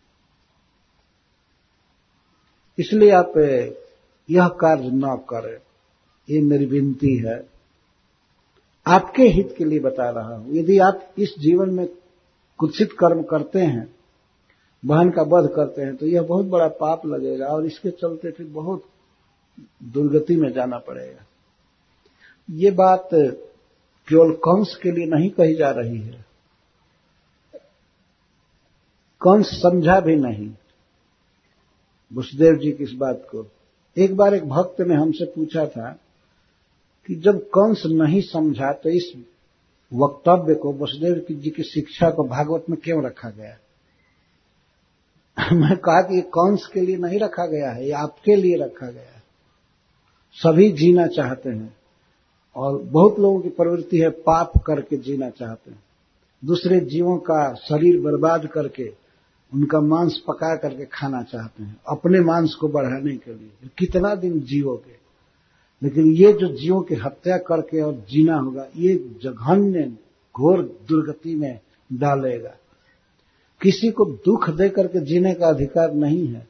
इसलिए आप यह कार्य न करें, ये मेरी विनती है। आपके हित के लिए बता रहा हूं। यदि आप इस जीवन में कुत्सित कर्म करते हैं, बहन का वध करते हैं, तो यह बहुत बड़ा पाप लगेगा और इसके चलते फिर बहुत दुर्गति में जाना पड़ेगा। ये बात केवल कंस के लिए नहीं कही जा रही है, कंस समझा भी नहीं वसुदेव जी की इस बात को। एक बार एक भक्त ने हमसे पूछा था कि जब कंस नहीं समझा तो इस वक्तव्य को, वसुदेव जी की शिक्षा को भागवत में क्यों रखा गया? मैं कहा कि ये कंस के लिए नहीं रखा गया है, ये आपके लिए रखा गया है। सभी जीना चाहते हैं और बहुत लोगों की प्रवृत्ति है पाप करके जीना चाहते हैं, दूसरे जीवों का शरीर बर्बाद करके उनका मांस पका करके खाना चाहते हैं अपने मांस को बढ़ाने के लिए। कितना दिन जियोगे? लेकिन ये जो जीवों की हत्या करके और जीना होगा, ये जघन्य घोर दुर्गति में डालेगा। किसी को दुख दे करके जीने का अधिकार नहीं है।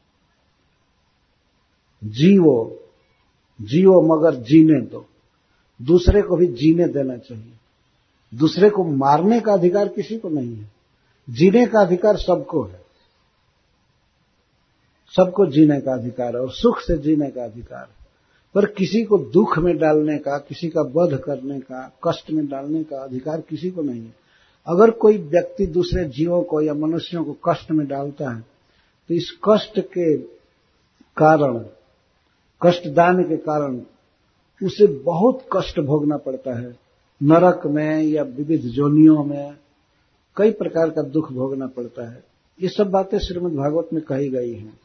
जीवो जियो मगर जीने दो, दूसरे को भी जीने देना चाहिए। दूसरे को मारने का अधिकार किसी को नहीं है, जीने का अधिकार सबको है। सबको जीने का अधिकार है और सुख से जीने का अधिकार है, पर किसी को दुख में डालने का, किसी का वध करने का, कष्ट में डालने का अधिकार किसी को नहीं है। अगर कोई व्यक्ति दूसरे जीवों को या मनुष्यों को कष्ट में डालता है तो इस कष्ट के कारण, कष्टदान के कारण उसे बहुत कष्ट भोगना पड़ता है। नरक में या विविध योनियों में कई प्रकार का दुख भोगना पड़ता है। ये सब बातें श्रीमद् भागवत में कही गई हैं।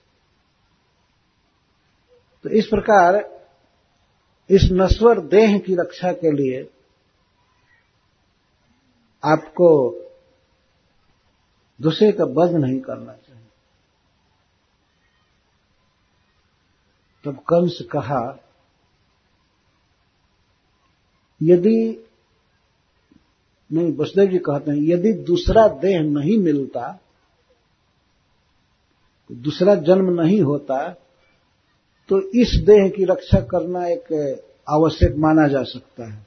तो इस प्रकार इस नश्वर देह की रक्षा के लिए आपको दूसरे का वध नहीं करना चाहिए। तब कंस कहा, यदि नहीं, वसुदेव जी कहते हैं, यदि दूसरा देह नहीं मिलता, दूसरा जन्म नहीं होता, तो इस देह की रक्षा करना एक आवश्यक माना जा सकता है।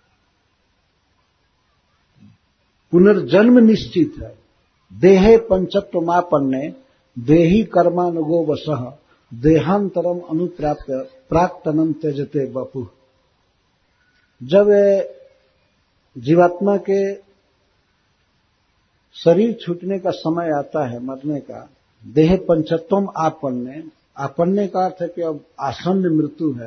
पुनर्जन्म निश्चित है। देहे पंचत्वमापन्ने देही कर्मानुगो वशः देहांतरम अनुप्राप्य प्राक्तनम त्यजते वपुः। जब जीवात्मा के शरीर छूटने का समय आता है, मरने का, देह पंचत्वम आपन्ने, आपन्ने का अर्थ है कि अब आसन्न मृत्यु है,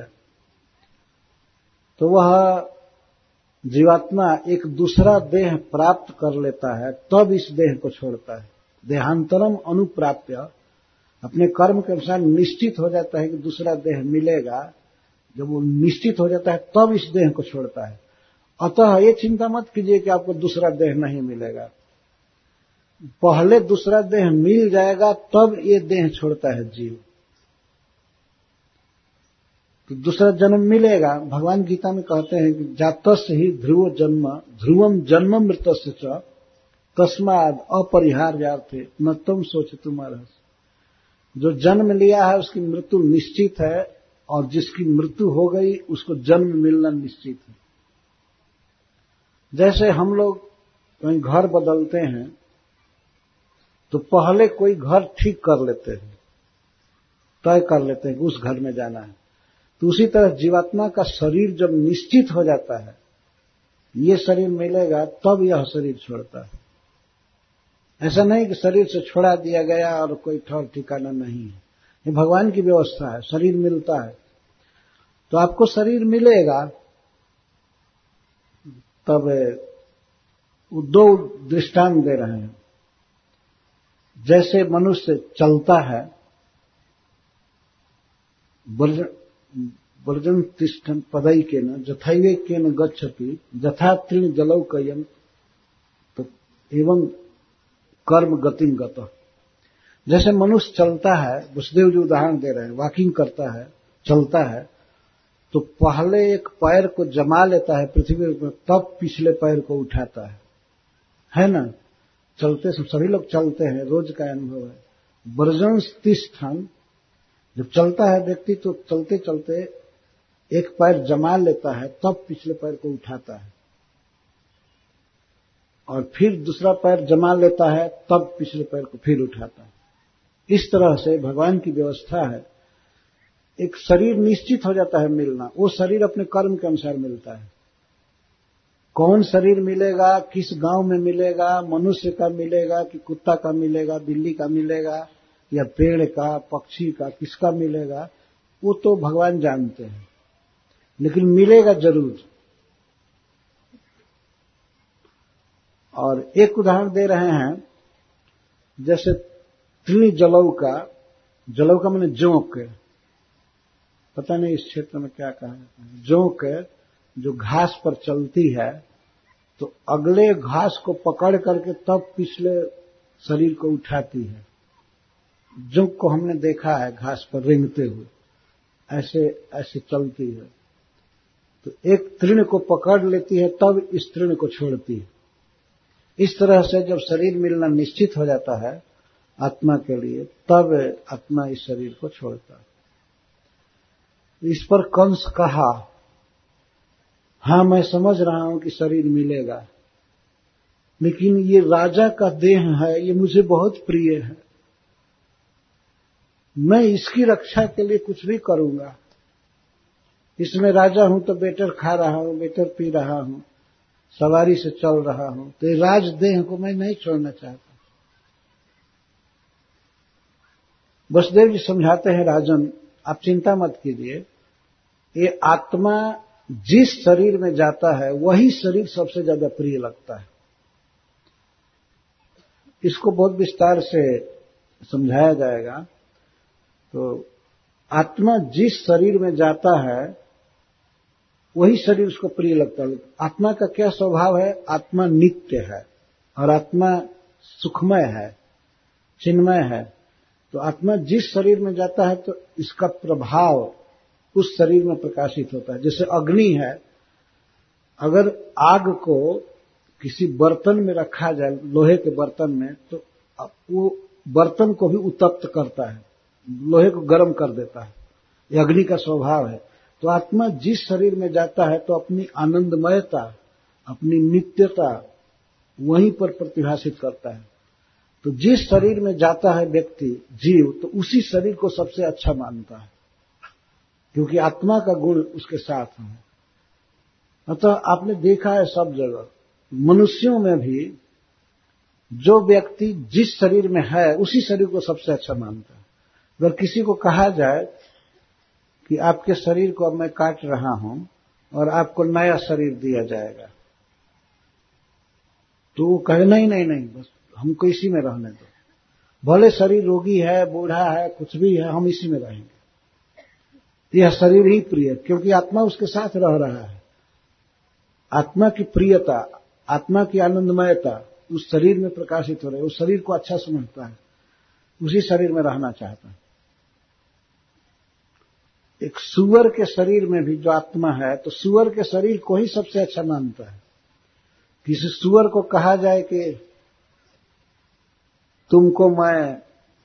तो वह जीवात्मा एक दूसरा देह प्राप्त कर लेता है, तब इस देह को छोड़ता है। देहांतरम अनुप्राप्य, अपने कर्म के अनुसार निश्चित हो जाता है कि दूसरा देह मिलेगा। जब वो निश्चित हो जाता है तब इस देह को छोड़ता है। अतः ये चिंता मत कीजिए कि आपको दूसरा देह नहीं मिलेगा। पहले दूसरा देह मिल जाएगा तब ये देह छोड़ता है जीव। तो दूसरा जन्म मिलेगा। भगवान गीता में कहते हैं कि जातस्य ही ध्रुवम जन्म मृतस्य च तस्माद् अपरिहार्यार्थे न तुम सोचतुम अर्हसि। जो जन्म लिया है उसकी मृत्यु निश्चित है, और जिसकी मृत्यु हो गई उसको जन्म मिलना निश्चित है। जैसे हम लोग कहीं घर बदलते हैं तो पहले कोई घर ठीक कर लेते हैं, तय कर लेते हैं कि उस घर में जाना है। तो उसी तरह जीवात्मा का शरीर जब निश्चित हो जाता है, ये शरीर मिलेगा, तब यह शरीर छोड़ता है। ऐसा नहीं कि शरीर से छोड़ा दिया गया और कोई ठौर ठिकाना नहीं है। ये भगवान की व्यवस्था है। शरीर मिलता है तो आपको शरीर मिलेगा। तब वो दो दृष्टांत दे रहे हैं। जैसे मनुष्य चलता है, वर्जन तिष्ठन पदैकेन जथैवेकेन गच्छति जथा तृण जलौकयन् तो एवं कर्म गतिं गतः। जैसे मनुष्य चलता है, वसुदेव जी उदाहरण दे रहे हैं, वॉकिंग करता है, चलता है, तो पहले एक पैर को जमा लेता है पृथ्वी पर, तब पिछले पैर को उठाता है ना। चलते सभी लोग चलते हैं, रोज का अनुभव है। वर्जन तिष्ठन, जब चलता है व्यक्ति तो चलते चलते एक पैर जमा लेता है, तब पिछले पैर को उठाता है, और फिर दूसरा पैर जमा लेता है, तब पिछले पैर को फिर उठाता है। इस तरह से भगवान की व्यवस्था है। एक शरीर निश्चित हो जाता है मिलना, वो शरीर अपने कर्म के अनुसार मिलता है। कौन शरीर मिलेगा, किस गांव में मिलेगा, मनुष्य का मिलेगा कि कुत्ता का मिलेगा, बिल्ली का मिलेगा, या पेड़ का, पक्षी का, किसका मिलेगा, वो तो भगवान जानते हैं, लेकिन मिलेगा जरूर। और एक उदाहरण दे रहे हैं, जैसे तृण जलौका माने जोंक, पता नहीं इस क्षेत्र में क्या कहा जाता है। जोंक जो घास पर चलती है तो अगले घास को पकड़ करके तब पिछले शरीर को उठाती है। जोंक को हमने देखा है घास पर रेंगते हुए, ऐसे ऐसे चलती है। तो एक तृण को पकड़ लेती है तब इस तृण को छोड़ती है। इस तरह से जब शरीर मिलना निश्चित हो जाता है आत्मा के लिए, तब आत्मा इस शरीर को छोड़ता है। इस पर कंस कहा, हाँ मैं समझ रहा हूं कि शरीर मिलेगा, लेकिन ये राजा का देह है, ये मुझे बहुत प्रिय है, मैं इसकी रक्षा के लिए कुछ भी करूंगा, इसमें राजा हूं तो बेटर खा रहा हूं, बेटर पी रहा हूं, सवारी से चल रहा हूं, तो ये राजदेह को मैं नहीं छोड़ना चाहता। वसुदेव जी समझाते हैं, राजन आप चिंता मत कीजिए, ये आत्मा जिस शरीर में जाता है वही शरीर सबसे ज्यादा प्रिय लगता है। इसको बहुत विस्तार से समझाया जाएगा। तो आत्मा जिस शरीर में जाता है वही शरीर उसको प्रिय लगता है। आत्मा का क्या स्वभाव है? आत्मा नित्य है और आत्मा सुखमय है, चिन्मय है। तो आत्मा जिस शरीर में जाता है तो इसका प्रभाव उस शरीर में प्रकाशित होता है। जैसे अग्नि है, अगर आग को किसी बर्तन में रखा जाए, लोहे के बर्तन में, तो वो बर्तन को भी उत्तप्त करता है, लोहे को गर्म कर देता है। यह अग्नि का स्वभाव है। तो आत्मा जिस शरीर में जाता है तो अपनी आनंदमयता, अपनी नित्यता वहीं पर प्रतिभाषित करता है। तो जिस शरीर में जाता है व्यक्ति, जीव, तो उसी शरीर को सबसे अच्छा मानता है, क्योंकि आत्मा का गुण उसके साथ है। अतः आपने देखा है सब जगह, मनुष्यों में भी जो व्यक्ति जिस शरीर में है उसी शरीर को सबसे अच्छा मानता है। अगर किसी को कहा जाए कि आपके शरीर को अब मैं काट रहा हूं और आपको नया शरीर दिया जाएगा, तो वो कहे नहीं नहीं नहीं, बस हमको इसी में रहने दो, भले शरीर रोगी है, बूढ़ा है, कुछ भी है, हम इसी में रहेंगे। यह शरीर ही प्रिय, क्योंकि आत्मा उसके साथ रह रहा है। आत्मा की प्रियता, आत्मा की आनंदमयता उस शरीर में प्रकाशित हो रही है। उस शरीर को अच्छा समझता है, उसी शरीर में रहना चाहता है। एक सुअर के शरीर में भी जो आत्मा है, तो सुअर के शरीर को ही सबसे अच्छा मानता है। किसी सुअर को कहा जाए कि तुमको मैं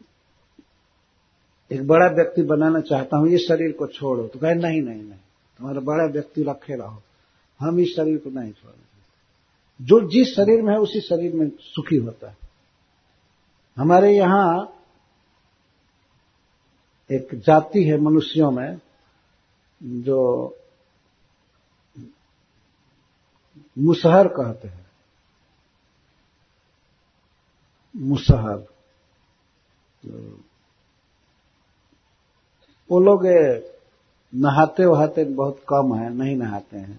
एक बड़ा व्यक्ति बनाना चाहता हूं, इस शरीर को छोड़ो, तो कहे नहीं नहीं नहीं, तुम्हारा बड़ा व्यक्ति रखे रहो, हम इस शरीर को नहीं छोड़ेंगे। जो जिस शरीर में है उसी शरीर में सुखी होता है। हमारे यहां एक जाति है मनुष्यों में जो मुसहर कहते हैं, मुसहर। तो वो लोग नहाते वहाते बहुत कम है, नहीं नहाते हैं।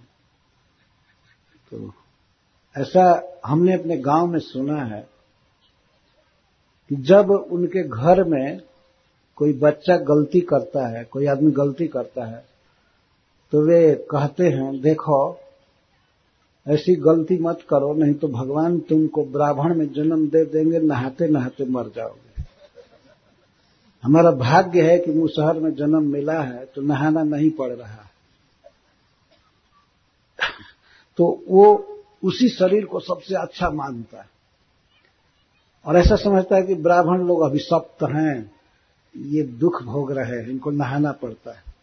तो ऐसा हमने अपने गांव में सुना है कि जब उनके घर में कोई बच्चा गलती करता है, कोई आदमी गलती करता है, तो वे कहते हैं, देखो ऐसी गलती मत करो, नहीं तो भगवान तुमको ब्राह्मण में जन्म दे देंगे, नहाते नहाते मर जाओगे। हमारा भाग्य है कि मुसहर में जन्म मिला है, तो नहाना नहीं पड़ रहा है। तो वो उसी शरीर को सबसे अच्छा मानता है और ऐसा समझता है कि ब्राह्मण लोग अभिशप्त हैं, ये दुख भोग रहे हैं, इनको नहाना पड़ता है।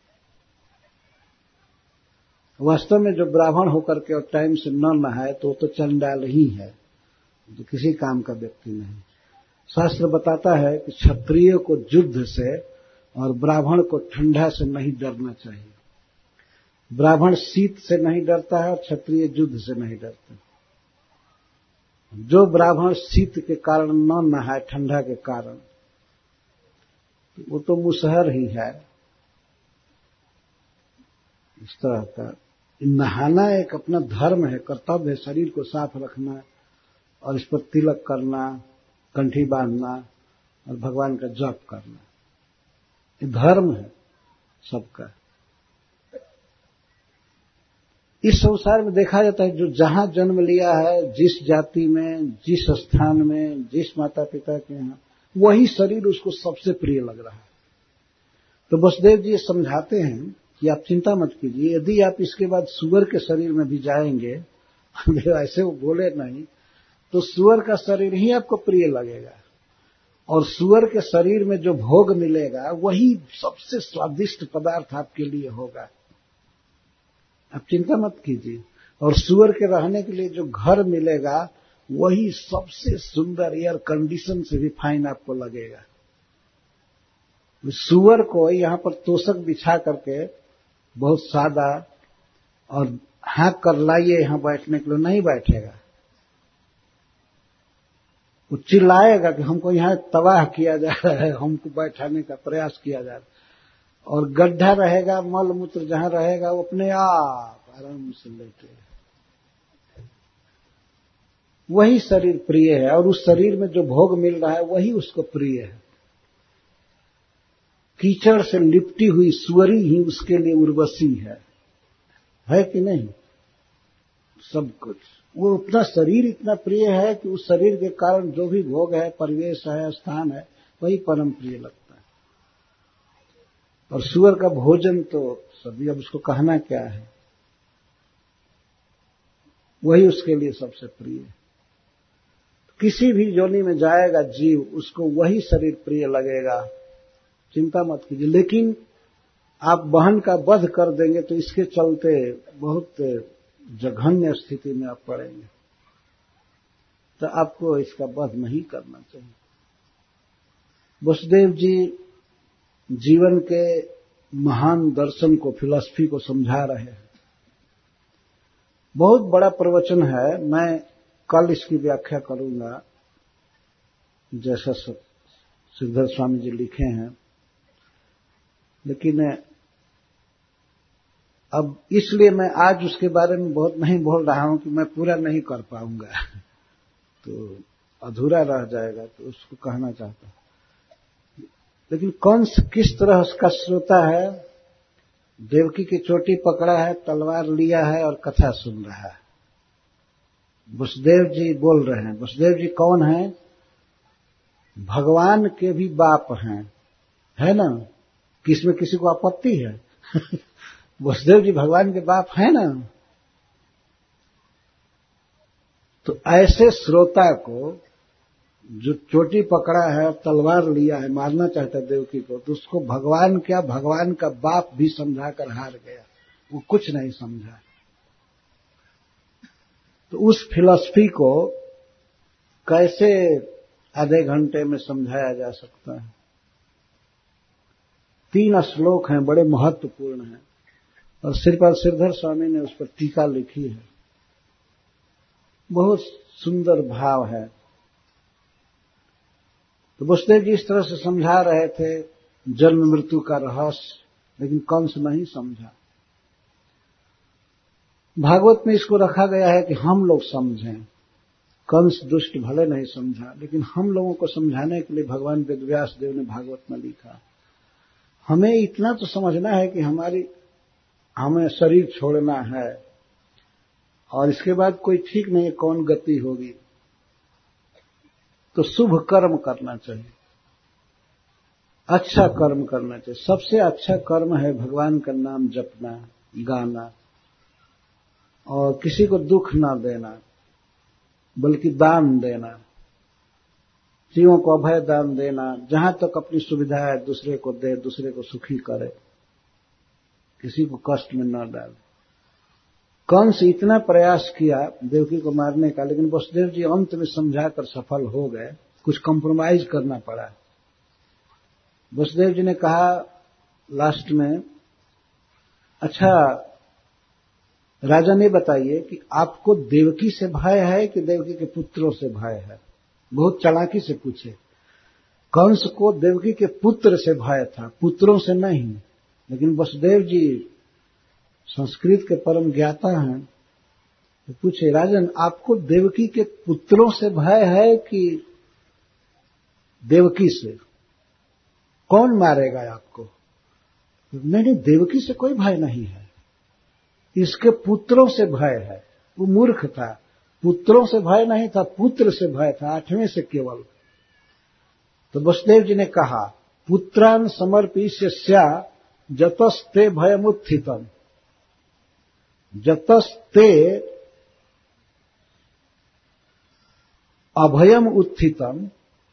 वास्तव में जो ब्राह्मण होकर के और टाइम से न नहाए तो वो तो चंडाल ही है, जो किसी काम का व्यक्ति नहीं। शास्त्र बताता है कि क्षत्रिय को युद्ध से और ब्राह्मण को ठंडा से नहीं डरना चाहिए। ब्राह्मण शीत से नहीं डरता है और क्षत्रिय युद्ध से नहीं डरता। जो ब्राह्मण शीत के कारण न नहाए, ठंडा के कारण, वो तो मुसहर ही है। इस तरह का नहाना एक अपना धर्म है, कर्तव्य है, शरीर को साफ रखना और इस पर तिलक करना, कंठी बांधना और भगवान का जप करना, ये धर्म है सबका। इस संसार में देखा जाता है, जो जहां जन्म लिया है, जिस जाति में, जिस स्थान में, जिस माता पिता के यहां, वही शरीर उसको सबसे प्रिय लग रहा है। तो वसुदेव जी समझाते हैं कि आप चिंता मत कीजिए, यदि आप इसके बाद सुअर के शरीर में भी जाएंगे, ऐसे वो बोले नहीं, तो सुअर का शरीर ही आपको प्रिय लगेगा और सुअर के शरीर में जो भोग मिलेगा वही सबसे स्वादिष्ट पदार्थ आपके लिए होगा। आप चिंता मत कीजिए। और सुअर के रहने के लिए जो घर मिलेगा वही सबसे सुंदर, एयर कंडीशन से भी फाइन आपको लगेगा। सूअर को यहां पर तोशक बिछा करके बहुत सादा और हाँक कर लाइए यहां बैठने के लिए, नहीं बैठेगा। वो चिल्लाएगा कि हमको यहां तबाह किया जा रहा है, हमको बैठाने का प्रयास किया जा रहा है। और गड्ढा रहेगा, मल मूत्र जहां रहेगा वो अपने आप आराम से लेटे। वही शरीर प्रिय है, और उस शरीर में जो भोग मिल रहा है वही उसको प्रिय है। कीचड़ से लिपटी हुई सुअरी ही उसके लिए उर्वशी है कि नहीं? सब कुछ वो अपना शरीर इतना प्रिय है कि उस शरीर के कारण जो भी भोग है, परिवेश है, स्थान है, वही परम प्रिय लगता है। और सुअर का भोजन तो सभी, अब उसको कहना क्या है, वही उसके लिए सबसे प्रिय है। किसी भी योनि में जाएगा जीव, उसको वही शरीर प्रिय लगेगा, चिंता मत कीजिए। लेकिन आप बहन का वध कर देंगे तो इसके चलते बहुत जघन्य स्थिति में आप पड़ेंगे, तो आपको इसका वध नहीं करना चाहिए। वसुदेव जी जीवन के महान दर्शन को, फिलॉसफी को समझा रहे हैं। बहुत बड़ा प्रवचन है, मैं कल इसकी व्याख्या करूंगा, जैसा श्रीधर स्वामी जी लिखे हैं। लेकिन अब इसलिए मैं आज उसके बारे में बहुत नहीं बोल रहा हूं कि मैं पूरा नहीं कर पाऊंगा, तो अधूरा रह जाएगा, तो उसको कहना चाहता हूं। लेकिन कंस किस तरह उसका श्रोता है, देवकी की चोटी पकड़ा है, तलवार लिया है और कथा सुन रहा है। वसुदेव जी बोल रहे हैं। वसुदेव जी कौन है? भगवान के भी बाप हैं, है ना? किसमें किसी को आपत्ति है? वसुदेव जी भगवान के बाप हैं ना? तो ऐसे श्रोता को जो चोटी पकड़ा है और तलवार लिया है, मारना चाहता है देवकी को, तो उसको भगवान क्या, भगवान का बाप भी समझाकर हार गया, वो कुछ नहीं समझा। तो उस फिलॉसफी को कैसे आधे घंटे में समझाया जा सकता है? 3 श्लोक हैं, बड़े महत्वपूर्ण हैं, और श्रीपाद श्रीधर स्वामी ने उस पर टीका लिखी है। बहुत सुंदर भाव है। तो वसुदेव जी इस तरह से समझा रहे थे जन्म मृत्यु का रहस्य, लेकिन कंस नहीं समझा। भागवत में इसको रखा गया है कि हम लोग समझें। कंस दुष्ट भले नहीं समझा, लेकिन हम लोगों को समझाने के लिए भगवान वेदव्यास देव ने भागवत में लिखा। हमें इतना तो समझना है कि हमें शरीर छोड़ना है, और इसके बाद कोई ठीक नहीं है कौन गति होगी, तो शुभ कर्म करना चाहिए, अच्छा कर्म करना चाहिए। सबसे अच्छा कर्म है भगवान का नाम जपना, गाना, और किसी को दुख ना देना, बल्कि दान देना, जीवों को अभय दान देना, जहां तक अपनी सुविधा है दूसरे को दे, दूसरे को सुखी करे, किसी को कष्ट में न डाले। कंस इतना प्रयास किया देवकी को मारने का, लेकिन वसुदेव जी अंत में समझाकर सफल हो गए। कुछ कंप्रोमाइज करना पड़ा। वसुदेव जी ने कहा लास्ट में, अच्छा राजा ने बताइए कि आपको देवकी से भय है कि देवकी के पुत्रों से भय है? बहुत चालाकी से पूछे। कंस को देवकी के पुत्र से भय था, पुत्रों से नहीं। लेकिन वसुदेव जी संस्कृत के परम ज्ञाता हैं, तो पूछे राजन आपको देवकी के पुत्रों से भय है कि देवकी से? कौन मारेगा आपको? नहीं, देवकी से कोई भय नहीं है, इसके पुत्रों से भय है। वो मूर्ख था, पुत्रों से भय नहीं था, पुत्र से भय था, 8वें से केवल। तो वसुदेव जी ने कहा पुत्रान समर्पिष्यस्या जतस्ते भयमुत्थितम्, जतस्ते अभयम उत्थितम्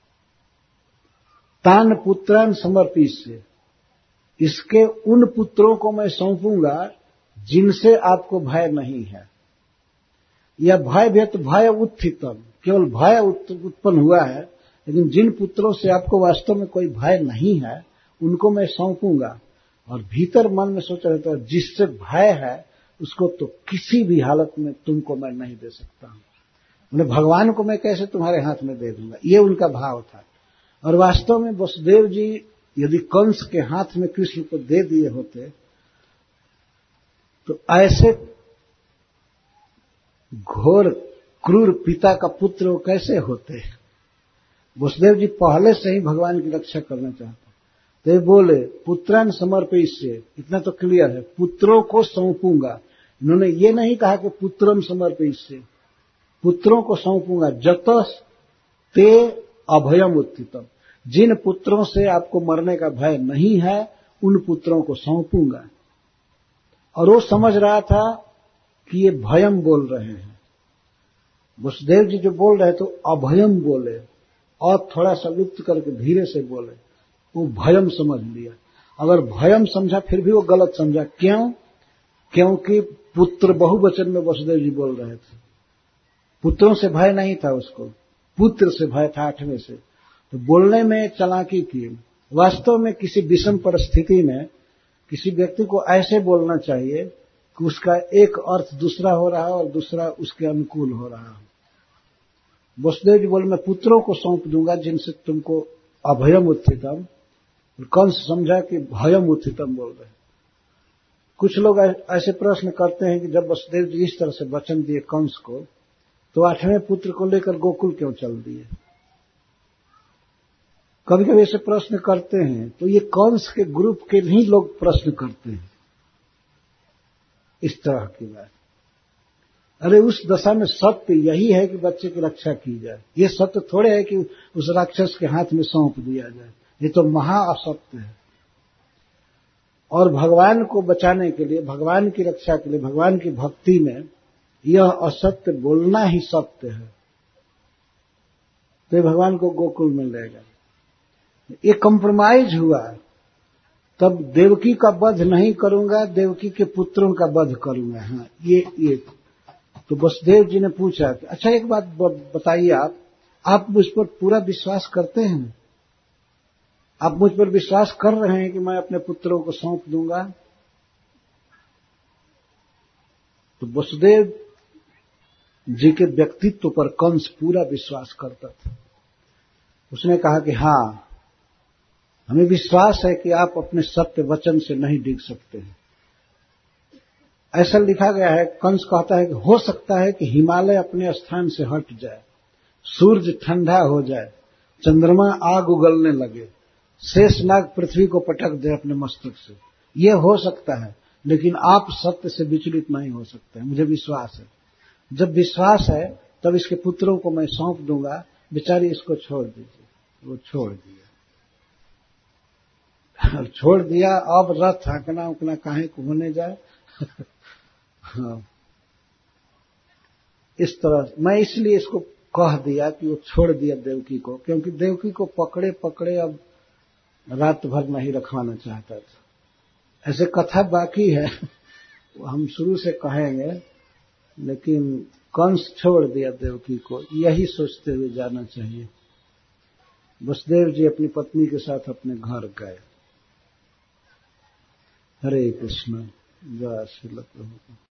तान पुत्रान समर्पिष्य। इसके उन पुत्रों को मैं सौंपूंगा जिनसे आपको भय नहीं है। यह भय भी तो भय उत्थितम, केवल भय उत्पन्न हुआ है, लेकिन जिन पुत्रों से आपको वास्तव में कोई भय नहीं है, उनको मैं सौंपूंगा। और भीतर मन में सोच रहे थे जिससे भय है उसको तो किसी भी हालत में तुमको मैं नहीं दे सकता हूं, उन्हें भगवान को मैं कैसे तुम्हारे हाथ में दे दूंगा, ये उनका भाव था। और वास्तव में वसुदेव जी यदि कंस के हाथ में कृष्ण को दे दिए होते तो ऐसे घोर क्रूर पिता का पुत्र वो कैसे होते। वसुदेव जी पहले से ही भगवान की रक्षा करना चाहते, तो ये बोले पुत्रान समर्पयिष्ये, इतना तो क्लियर है, पुत्रों को सौंपूंगा। इन्होंने ये नहीं कहा कि पुत्रम समर्पयिष्ये, पुत्रों को सौंपूंगा। जतस ते अभयम उत्थितम, जिन पुत्रों से आपको मरने का भय नहीं है उन पुत्रों को सौंपूंगा। और वो समझ रहा था कि ये भयम बोल रहे हैं। वसुदेव जी जो बोल रहे तो अभयम बोले और थोड़ा सा लुप्त करके धीरे से बोले, वो भयम समझ लिया। अगर भयम समझा फिर भी वो गलत समझा। क्यों? क्योंकि पुत्र बहुवचन में वसुदेव जी बोल रहे थे, पुत्रों से भय नहीं था उसको, पुत्र से भय था 8वें से। तो बोलने में चालाकी की। वास्तव में किसी विषम परिस्थिति में किसी व्यक्ति को ऐसे बोलना चाहिए कि उसका एक अर्थ दूसरा हो रहा है और दूसरा उसके अनुकूल हो रहा है। वसुदेव जी बोले मैं पुत्रों को सौंप दूंगा जिनसे तुमको अभयम उत्थितम, कंस समझा कि भयम उत्थितम बोल रहे। कुछ लोग ऐसे प्रश्न करते हैं कि जब वसुदेव जी इस तरह से वचन दिए कंस को, तो 8वें पुत्र को लेकर गोकुल क्यों चल दिए। कभी कभी ऐसे प्रश्न करते हैं तो ये कंस के ग्रुप के ही लोग प्रश्न करते हैं इस तरह की बात। अरे उस दशा में सत्य यही है कि बच्चे की रक्षा की जाए, ये सत्य थोड़े है कि उस राक्षस के हाथ में सौंप दिया जाए, ये तो महा असत्य है। और भगवान को बचाने के लिए, भगवान की रक्षा के लिए, भगवान की भक्ति में यह असत्य बोलना ही सत्य है। तो भगवान को गोकुल में लेगा, ये कंप्रोमाइज हुआ। तब देवकी का वध नहीं करूंगा, देवकी के पुत्रों का वध करूंगा। हाँ, ये तो वसुदेव जी ने पूछा कि अच्छा एक बात बताइए, आप मुझ पर पूरा विश्वास करते हैं? आप मुझ पर विश्वास कर रहे हैं कि मैं अपने पुत्रों को सौंप दूंगा? तो वसुदेव जी के व्यक्तित्व पर कंस पूरा विश्वास करता था। उसने कहा कि हाँ, हमें विश्वास है कि आप अपने सत्य वचन से नहीं डिग सकते हैं। ऐसा लिखा गया है, कंस कहता है कि हो सकता है कि हिमालय अपने स्थान से हट जाए, सूरज ठंडा हो जाए, चंद्रमा आग उगलने लगे, शेषनाग पृथ्वी को पटक दे अपने मस्तक से, ये हो सकता है, लेकिन आप सत्य से विचलित नहीं हो सकते, मुझे विश्वास है। जब विश्वास है तब इसके पुत्रों को मैं सौंप दूंगा, बेचारी इसको छोड़ दीजिए। वो छोड़ दिया और छोड़ दिया। अब रथ हाँकना उकना काहे को होने जाए। हाँ, इस तरह मैं इसलिए इसको कह दिया कि वो छोड़ दिया देवकी को, क्योंकि देवकी को पकड़े पकड़े अब रात भर नहीं रखवाना चाहता था। ऐसे कथा बाकी है, हम शुरू से कहेंगे, लेकिन कंस छोड़ दिया देवकी को, यही सोचते हुए जाना चाहिए। वसुदेव जी अपनी पत्नी के साथ अपने घर गए। हरे कृष्ण, जय श्री प्रभु।